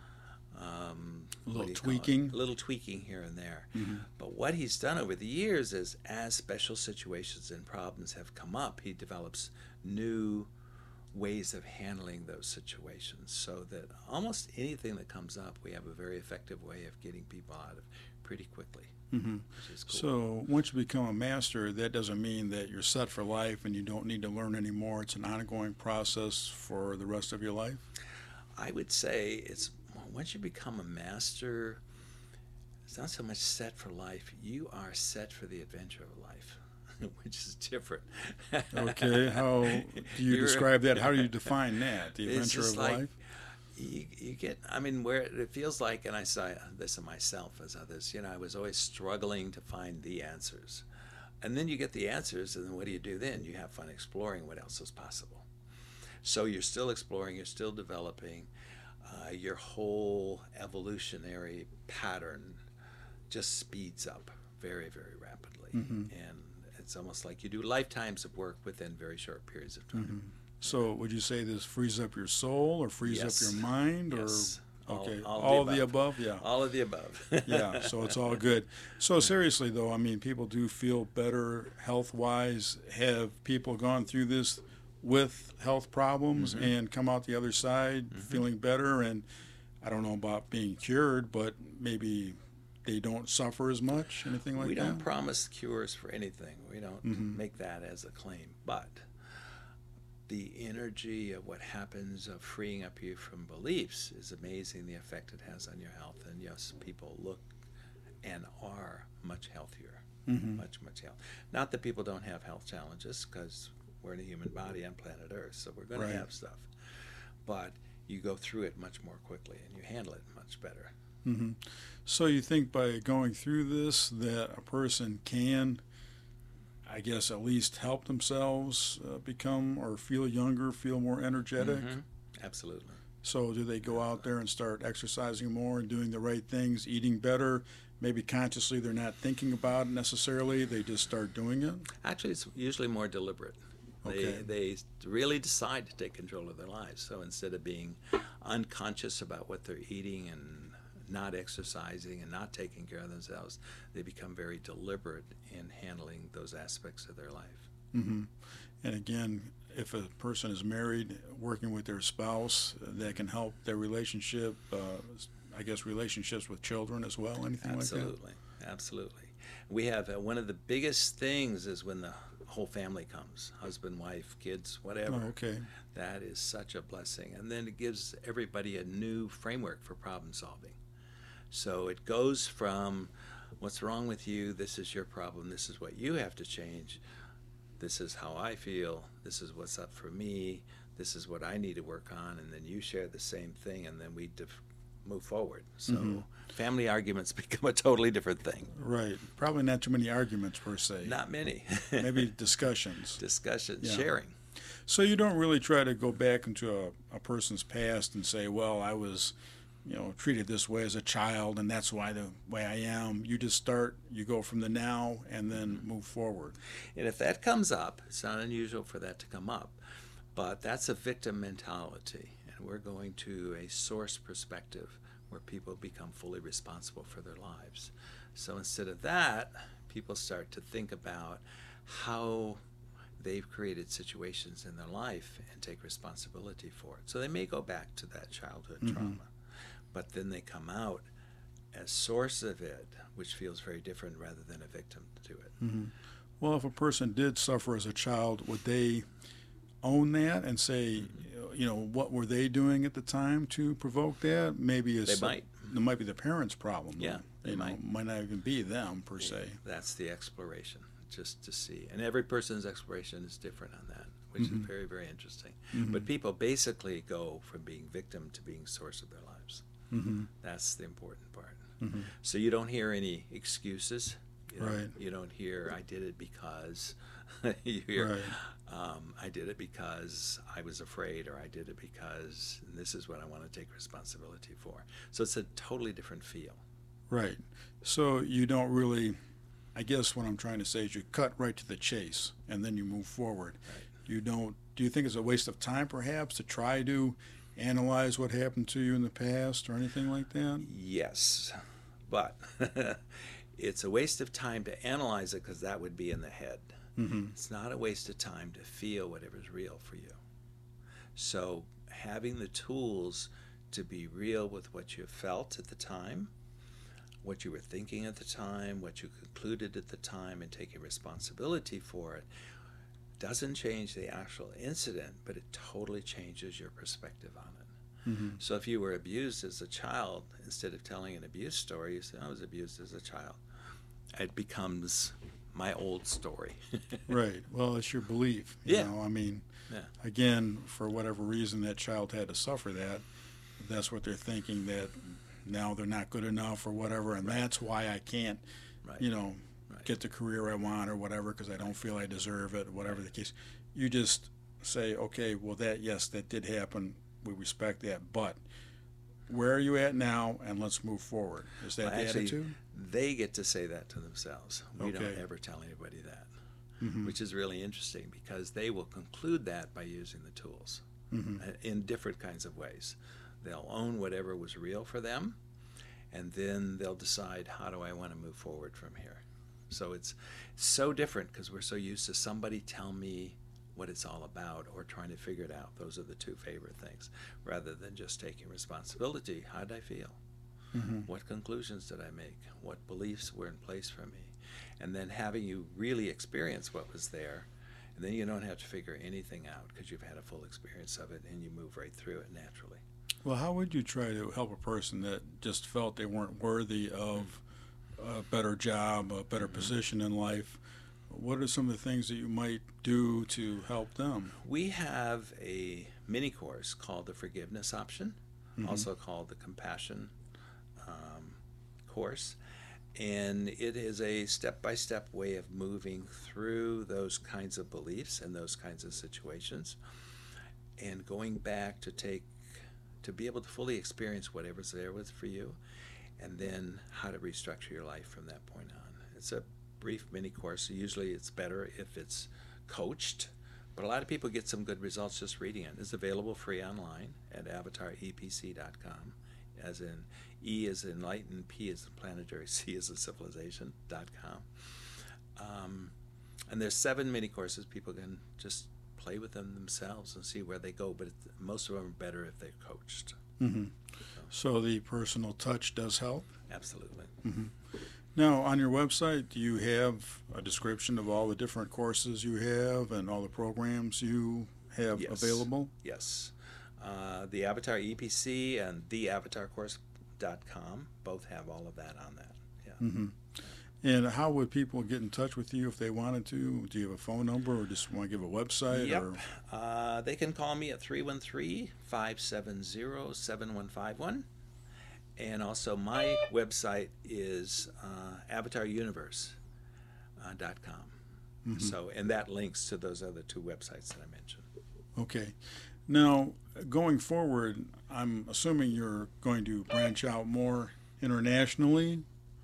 um, a little tweaking, a little tweaking here and there. Mm-hmm. But what he's done over the years is, as special situations and problems have come up, he develops new ways of handling those situations, so that almost anything that comes up, we have a very effective way of getting people out of pretty quickly. Mm-hmm. Which is cool. So once you become a master, that doesn't mean that you're set for life and you don't need to learn anymore. It's an ongoing process for the rest of your life? I would say it's once you become a master, it's not so much set for life. You are set for the adventure of life, which is different. Okay, how do you You're, describe that? How do you define that, the it's adventure just of like, life? You, you get, I mean, where it feels like, and I saw this in myself as others, you know, I was always struggling to find the answers. And then you get the answers, and then what do you do then? You have fun exploring what else is possible. So you're still exploring, you're still developing. Uh, your whole evolutionary pattern just speeds up very, very rapidly. Mm-hmm. And it's almost like you do lifetimes of work within very short periods of time. Mm-hmm. So would you say this frees up your soul or frees Yes. up your mind? Yes. Or okay, all, all, all of of the above. above. Yeah. All of the above. Yeah, so it's all good. So seriously though, I mean, people do feel better health-wise. Have people gone through this with health problems Mm-hmm. and come out the other side Mm-hmm. feeling better? And I don't know about being cured, but maybe they don't suffer as much, anything like that? We don't promise cures for anything. We don't Mhm. make that as a claim. But the energy of what happens of freeing up you from beliefs is amazing, the effect it has on your health. And yes, people look and are much healthier, Mhm. much, much healthier. Not that people don't have health challenges, because we're in a human body on planet Earth, so we're going Right. to have stuff. But you go through it much more quickly, and you handle it much better. Mm-hmm. So you think by going through this that a person can, I guess, at least help themselves uh, become or feel younger, feel more energetic? Mhm. Absolutely. So do they go out there and start exercising more and doing the right things, eating better? Maybe consciously they're not thinking about it necessarily, they just start doing it? Actually, it's usually more deliberate. Okay. They, they really decide to take control of their lives. So instead of being unconscious about what they're eating and not exercising and not taking care of themselves, they become very deliberate in handling those aspects of their life. Mm-hmm. And again, if a person is married, working with their spouse, that can help their relationship, uh, I guess relationships with children as well, anything Absolutely, absolutely. We have uh, one of the biggest things is when the whole family comes, husband, wife, kids, whatever. Oh, okay. That is such a blessing. And then it gives everybody a new framework for problem solving. So it goes from what's wrong with you, this is your problem, this is what you have to change, this is how I feel, this is what's up for me, this is what I need to work on, and then you share the same thing, and then we def- move forward. So Mhm. family arguments become a totally different thing. Right. Probably not too many arguments per se. Not many. Maybe discussions. Discussion, Yeah. sharing. So you don't really try to go back into a, a person's past and say, well, I was, you know, treated this way as a child and that's why the way I am. You just start, you go from the now and then move forward. And if that comes up, it's not unusual for that to come up, but that's a victim mentality. And we're going to a source perspective where people become fully responsible for their lives. So instead of that, people start to think about how they've created situations in their life and take responsibility for it. So they may go back to that childhood Mhm. trauma, but then they come out as source of it, which feels very different rather than a victim to it. Mm-hmm. Well, if a person did suffer as a child, would they own that and say, you know, what were they doing at the time to provoke that? Maybe it's They might. It might be the parents' problem. Yeah, though. they you know, might. might not even be them per se. That's the exploration, just to see. And every person's exploration is different on that, which Mhm. is very, very interesting. Mhm. But people basically go from being victim to being source of their lives. Mhm. That's the important part. Mhm. So you don't hear any excuses. You don't, Right. You don't hear, I did it because. You hear, Right. um, I did it because I was afraid, or I did it because this is what I want to take responsibility for. So it's a totally different feel. Right. So you don't really, I guess what I'm trying to say is you cut right to the chase and then you move forward. Right. You don't, do you think it's a waste of time perhaps to try to analyze what happened to you in the past or anything like that? Yes, but it's a waste of time to analyze it because that would be in the head. Mm-hmm. It's not a waste of time to feel whatever's real for you. So having the tools to be real with what you felt at the time, what you were thinking at the time, what you concluded at the time, and taking responsibility for it doesn't change the actual incident, but it totally changes your perspective on it. Mm-hmm. So if you were abused as a child, instead of telling an abuse story, you say, I was abused as a child. It becomes my old story. Right. Well, it's your belief. You yeah. know, I mean, yeah. again, for whatever reason that child had to suffer that, that's what they're thinking, that now they're not good enough or whatever, and right. that's why I can't, right. you know, right. get the career I want or whatever because I don't feel I deserve it, whatever right. the case. You just say, okay, well, that, yes, that did happen. We respect that, but where are you at now, and let's move forward. Is that well, the actually, attitude? They get to say that to themselves. We okay. don't ever tell anybody that, mm-hmm. which is really interesting because they will conclude that by using the tools mm-hmm. in different kinds of ways. They'll own whatever was real for them, and then they'll decide, how do I want to move forward from here? So it's so different because we're so used to somebody tell me what it's all about or trying to figure it out. Those are the two favorite things, rather than just taking responsibility. How did I feel? Mm-hmm. What conclusions did I make? What beliefs were in place for me? And then having you really experience what was there, and then you don't have to figure anything out because you've had a full experience of it and you move right through it naturally. Well, how would you try to help a person that just felt they weren't worthy of a better job, a better mm-hmm. position in life? What are some of the things that you might do to help them? We have a mini course called the Forgiveness Option, mm-hmm. also called the Compassion um, course. And it is a step-by-step way of moving through those kinds of beliefs and those kinds of situations and going back to take to be able to fully experience whatever's there with for you, and then how to restructure your life from that point on. It's a brief mini course. So usually it's better if it's coached, but a lot of people get some good results just reading it. It's available free online at avatar e p c dot com, as in E is enlightened, P is planetary, C is a civilization dot com. Um, and there's seven mini courses. People can just play with them themselves and see where they go, but it, most of them are better if they're coached. Mm-hmm. So. so the personal touch does help? Absolutely. Mm-hmm. Now, on your website, do you have a description of all the different courses you have and all the programs you have yes. available? Yes. Uh, the Avatar E P C and the avatar course dot com both have all of that on that. Yeah. Mm-hmm. And how would people get in touch with you if they wanted to? Do you have a phone number or just want to give a website? Yep. Or? Uh, they can call me at three one three, five seven zero, seven one five one. And also my website is uh, avatar universe dot com. Mm-hmm. So, and that links to those other two websites that I mentioned. Okay. Now, going forward, I'm assuming you're going to branch out more internationally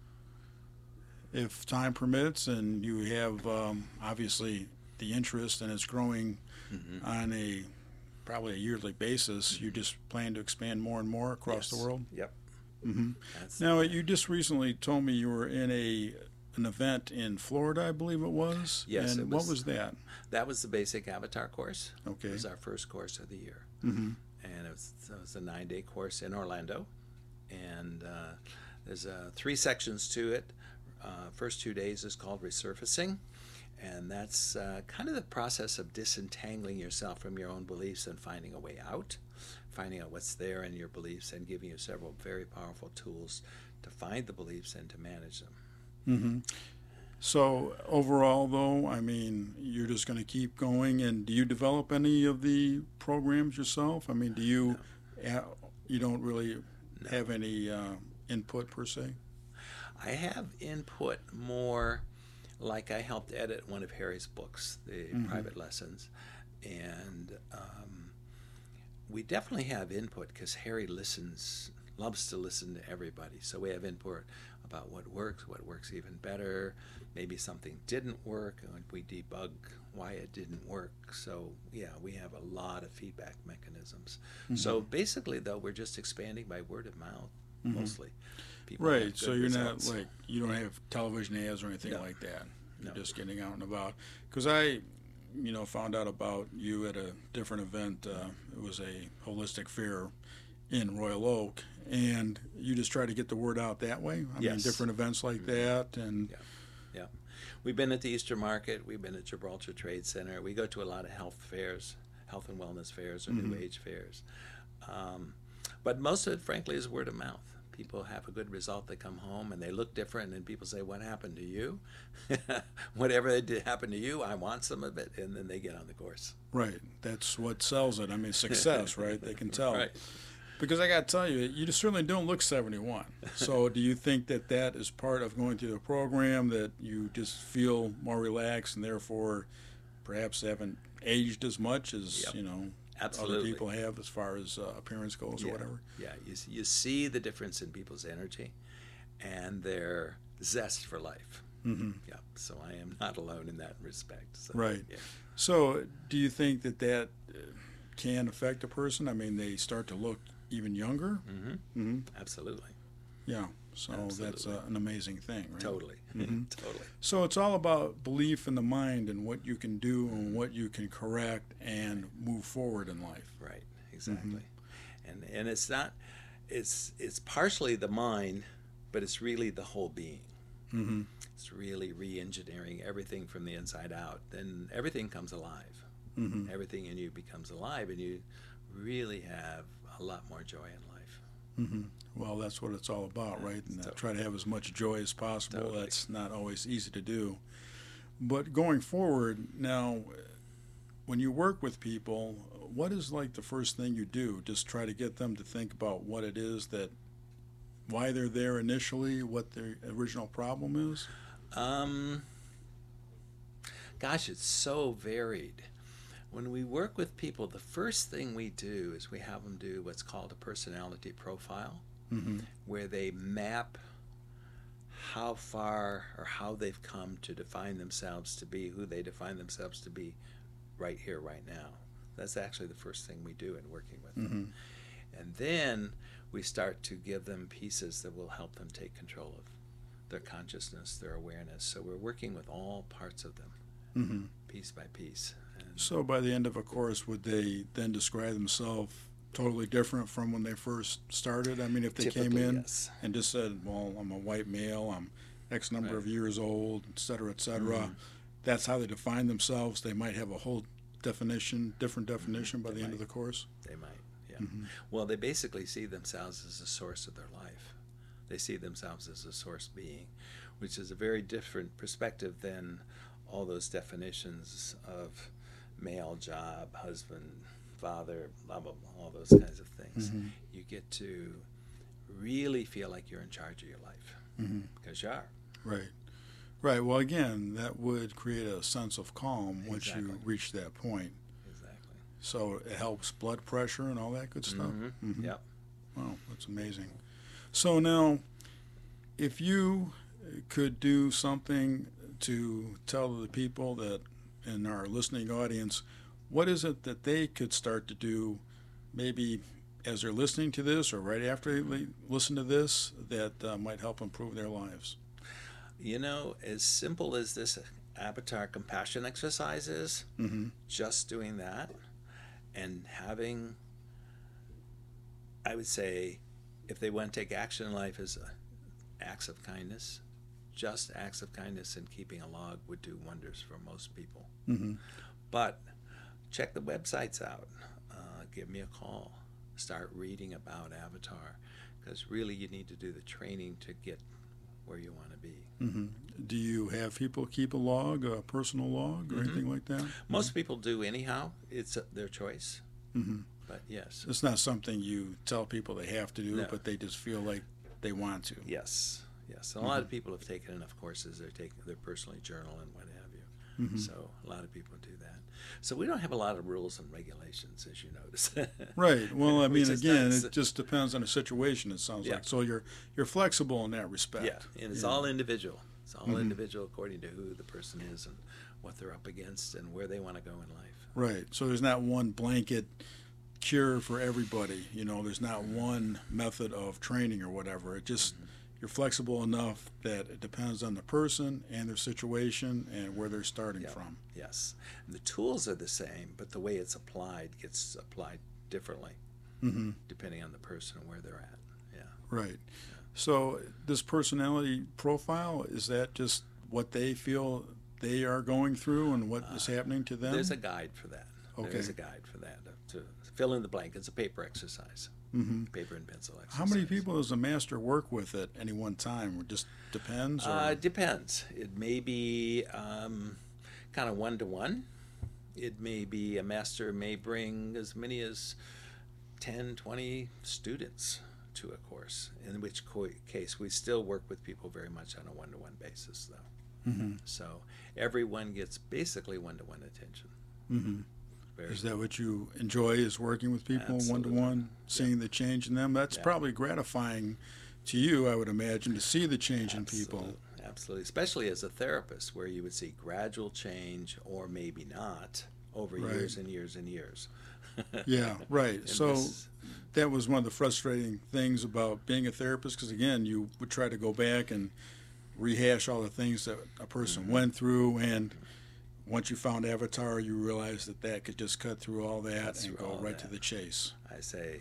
if time permits, and you have um, obviously the interest, and it's growing mm-hmm. on a probably a yearly basis. Mm-hmm. You just plan to expand more and more across yes. the world? Yep. Mm-hmm. Now, you just recently told me you were in a an event in Florida, I believe it was. Yes. And it what was, was that? That was the basic Avatar course. Okay. It was our first course of the year. Mm-hmm. And it was, it was a nine-day course in Orlando. And uh, there's uh, three sections to it. Uh, first two days is called resurfacing. And that's uh, kind of the process of disentangling yourself from your own beliefs and finding a way out, finding out what's there in your beliefs, and giving you several very powerful tools to find the beliefs and to manage them. Mm-hmm. So overall, though, I mean, you're just going to keep going. And do you develop any of the programs yourself? I mean, do you no. ha- you don't really no. have any uh, input per se? I have input more, like I helped edit one of Harry's books, the mm-hmm. Private Lessons, and um, we definitely have input because Harry listens, loves to listen to everybody. So we have input about what works, what works even better. Maybe something didn't work, and we debug why it didn't work. So yeah, we have a lot of feedback mechanisms. Mm-hmm. So basically, though, we're just expanding by word of mouth mm-hmm. mostly. People right. So you're results. not like you don't have television ads or anything no. like that. You're no. just getting out and about. Because I, you know, found out about you at a different event. Uh, it was a holistic fair in Royal Oak, and you just try to get the word out that way. I yes. mean, different events like that, and yeah, yeah. We've been at the Eastern Market. We've been at Gibraltar Trade Center. We go to a lot of health fairs, health and wellness fairs, or mm-hmm. New Age fairs. Um, but most of it, frankly, is word of mouth. People have a good result. They come home and they look different, and people say, "What happened to you?" Whatever did happen to you, I want some of it, and then they get on the course. Right. That's what sells it. I mean, success, right? They can tell. Right. Because I got to tell you, you just certainly don't look seventy-one. So do you think that that is part of going through the program, that you just feel more relaxed and therefore perhaps haven't aged as much as, yep. you know, Absolutely. other people have as far as uh, appearance goes yeah. or whatever? Yeah, you, you see the difference in people's energy and their zest for life. Mm-hmm. Yeah, so I am not alone in that respect. So, right. Yeah. So do you think that that can affect a person? I mean, they start to look even younger? Mm-hmm. Mm-hmm. Absolutely. Yeah. So Absolutely. that's uh, an amazing thing, right? Totally. Mm-hmm. Totally. So it's all about belief in the mind and what you can do and what you can correct and move forward in life. Right. Exactly. Mm-hmm. And and it's not it's it's partially the mind, but it's really the whole being. Mm-hmm. It's really re-engineering everything from the inside out. Then everything comes alive. Mm-hmm. Everything in you becomes alive, and you really have a lot more joy in life. Mm-hmm. Well, that's what it's all about, right? And Totally. try to have as much joy as possible. Totally. That's not always easy to do. But going forward, now, when you work with people, what is like the first thing you do? Just try to get them to think about what it is that, why they're there initially, what their original problem is? Um, gosh, it's so varied. When we work with people, the first thing we do is we have them do what's called a personality profile, mm-hmm. where they map how far or how they've come to define themselves to be who they define themselves to be right here, right now. That's actually the first thing we do in working with mm-hmm. them. And then we start to give them pieces that will help them take control of their consciousness, their awareness. So we're working with all parts of them, mm-hmm. piece by piece. And so by the end of a course, would they then describe themselves totally different from when they first started? I mean, if they came in yes. and just said, well, I'm a white male, I'm X number right. of years old, et cetera, et cetera, mm-hmm. that's how they define themselves. They might have a whole definition, different definition by they the might. end of the course. They might, yeah. Mm-hmm. Well, they basically see themselves as the source of their life. They see themselves as a source being, which is a very different perspective than all those definitions of male, job, husband, father, blah, blah, blah, all those kinds of things. Mm-hmm. You get to really feel like you're in charge of your life, mm-hmm. because you are. Right. Right. Well, again, that would create a sense of calm once Exactly. you reach that point. Exactly. So it helps blood pressure and all that good stuff. Mm-hmm. Mm-hmm. Yep. Wow, that's amazing. So now, if you could do something to tell the people that in our listening audience, what is it that they could start to do, maybe as they're listening to this or right after they listen to this, that uh, might help improve their lives? You know, as simple as this avatar compassion exercise is, mm-hmm. just doing that and having, I would say, if they want to take action in life as a, acts of kindness, just acts of kindness and keeping a log would do wonders for most people. Mm-hmm. But check the websites out. Uh, give me a call. Start reading about Avatar, because really you need to do the training to get where you want to be. Mm-hmm. Do you have people keep a log, a personal log, or Mm-hmm. anything like that? Most people do anyhow. It's uh, their choice. Mm-hmm. But yes. It's not something you tell people they have to do, No. but they just feel like they want to. Yes. Yes. And Mm-hmm. a lot of people have taken enough courses. They're taking, they're personally journal and what have you. Mm-hmm. So a lot of people do that. So we don't have a lot of rules and regulations, as you notice. Right. Well, I Which mean, is again, nice. it just depends on the situation, it sounds Yeah. like. So you're you're flexible in that respect. Yeah, and it's Yeah. all individual. It's all Mhm. individual according to who the person is and what they're up against and where they want to go in life. Right. So there's not one blanket cure for everybody. You know, there's not one method of training or whatever. It just you're flexible enough that it depends on the person and their situation and where they're starting Yep. from. Yes. And the tools are the same, but the way it's applied gets applied differently, Mm-hmm. depending on the person and where they're at. Yeah. Right. So this personality profile, is that just what they feel they are going through and what is happening to them? There's a guide for that. Okay. There's a guide for that to fill in the blank. It's a paper exercise, Mm-hmm. paper and pencil exercise. How many people does a master work with at any one time? It just depends? Or? Uh, it depends. It may be um, kind of one-to-one. It may be a master may bring as many as ten, twenty students to a course, in which co- case we still work with people very much on a one-to-one basis, though. Mm-hmm. So everyone gets basically one-to-one attention. Mm-hmm. Very Is that what you enjoy, is working with people Absolutely. one-to-one, seeing Yeah. the change in them? That's Yeah. probably gratifying to you, I would imagine, to see the change in Absolutely. people. Absolutely, especially as a therapist, where you would see gradual change, or maybe not, over Right. years and years and years. Yeah, right. And So this- that was one of the frustrating things about being a therapist, because again, you would try to go back and rehash all the things that a person Mm-hmm. went through, and once you found Avatar, you realized that that could just cut through all that Cut and through go all right that. to the chase. I say,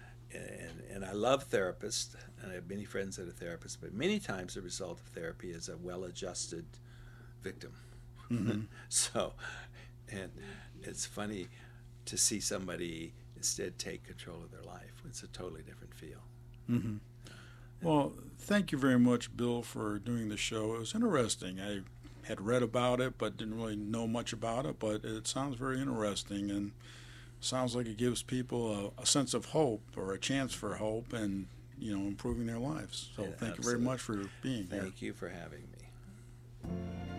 and, and I love therapists, and I have many friends that are therapists, but many times the result of therapy is a well-adjusted victim. Mm-hmm. So, and it's funny to see somebody instead take control of their life. It's a totally different feel. Mm-hmm. Well, thank you very much, Bill, for doing the show. It was interesting. I had read about it, but didn't really know much about it, but it sounds very interesting, and sounds like it gives people a, a sense of hope, or a chance for hope, and, you know, improving their lives. So Yeah, thank you very absolutely. much for being here. Thank you for having me.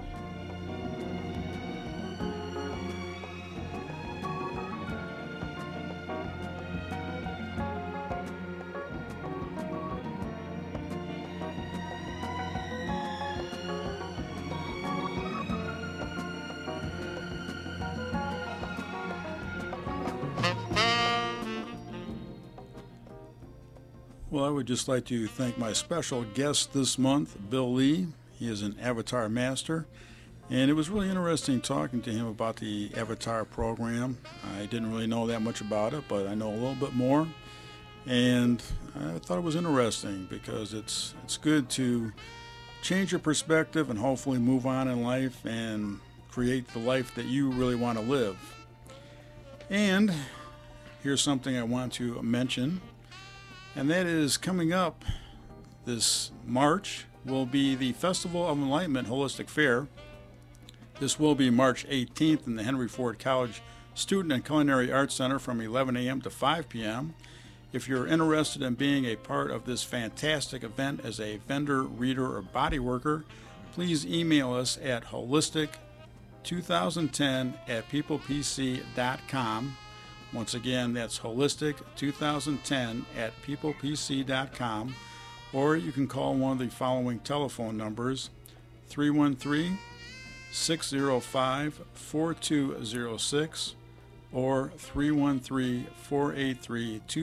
Well, I would just like to thank my special guest this month, Bill Lee. He is an Avatar Master, and it was really interesting talking to him about the Avatar program. I didn't really know that much about it, but I know a little bit more, and I thought it was interesting because it's it's good to change your perspective and hopefully move on in life and create the life that you really want to live. And here's something I want to mention. And that is coming up this March will be the Festival of Enlightenment Holistic Fair. This will be March eighteenth in the Henry Ford College Student and Culinary Arts Center from eleven a.m. to five p.m. If you're interested in being a part of this fantastic event as a vendor, reader, or body worker, please email us at holistic twenty ten at people p c dot com. Once again, that's holistic twenty ten at people p c dot com, or you can call one of the following telephone numbers: three one three, six zero five, four two zero six or three one three, four eight three, two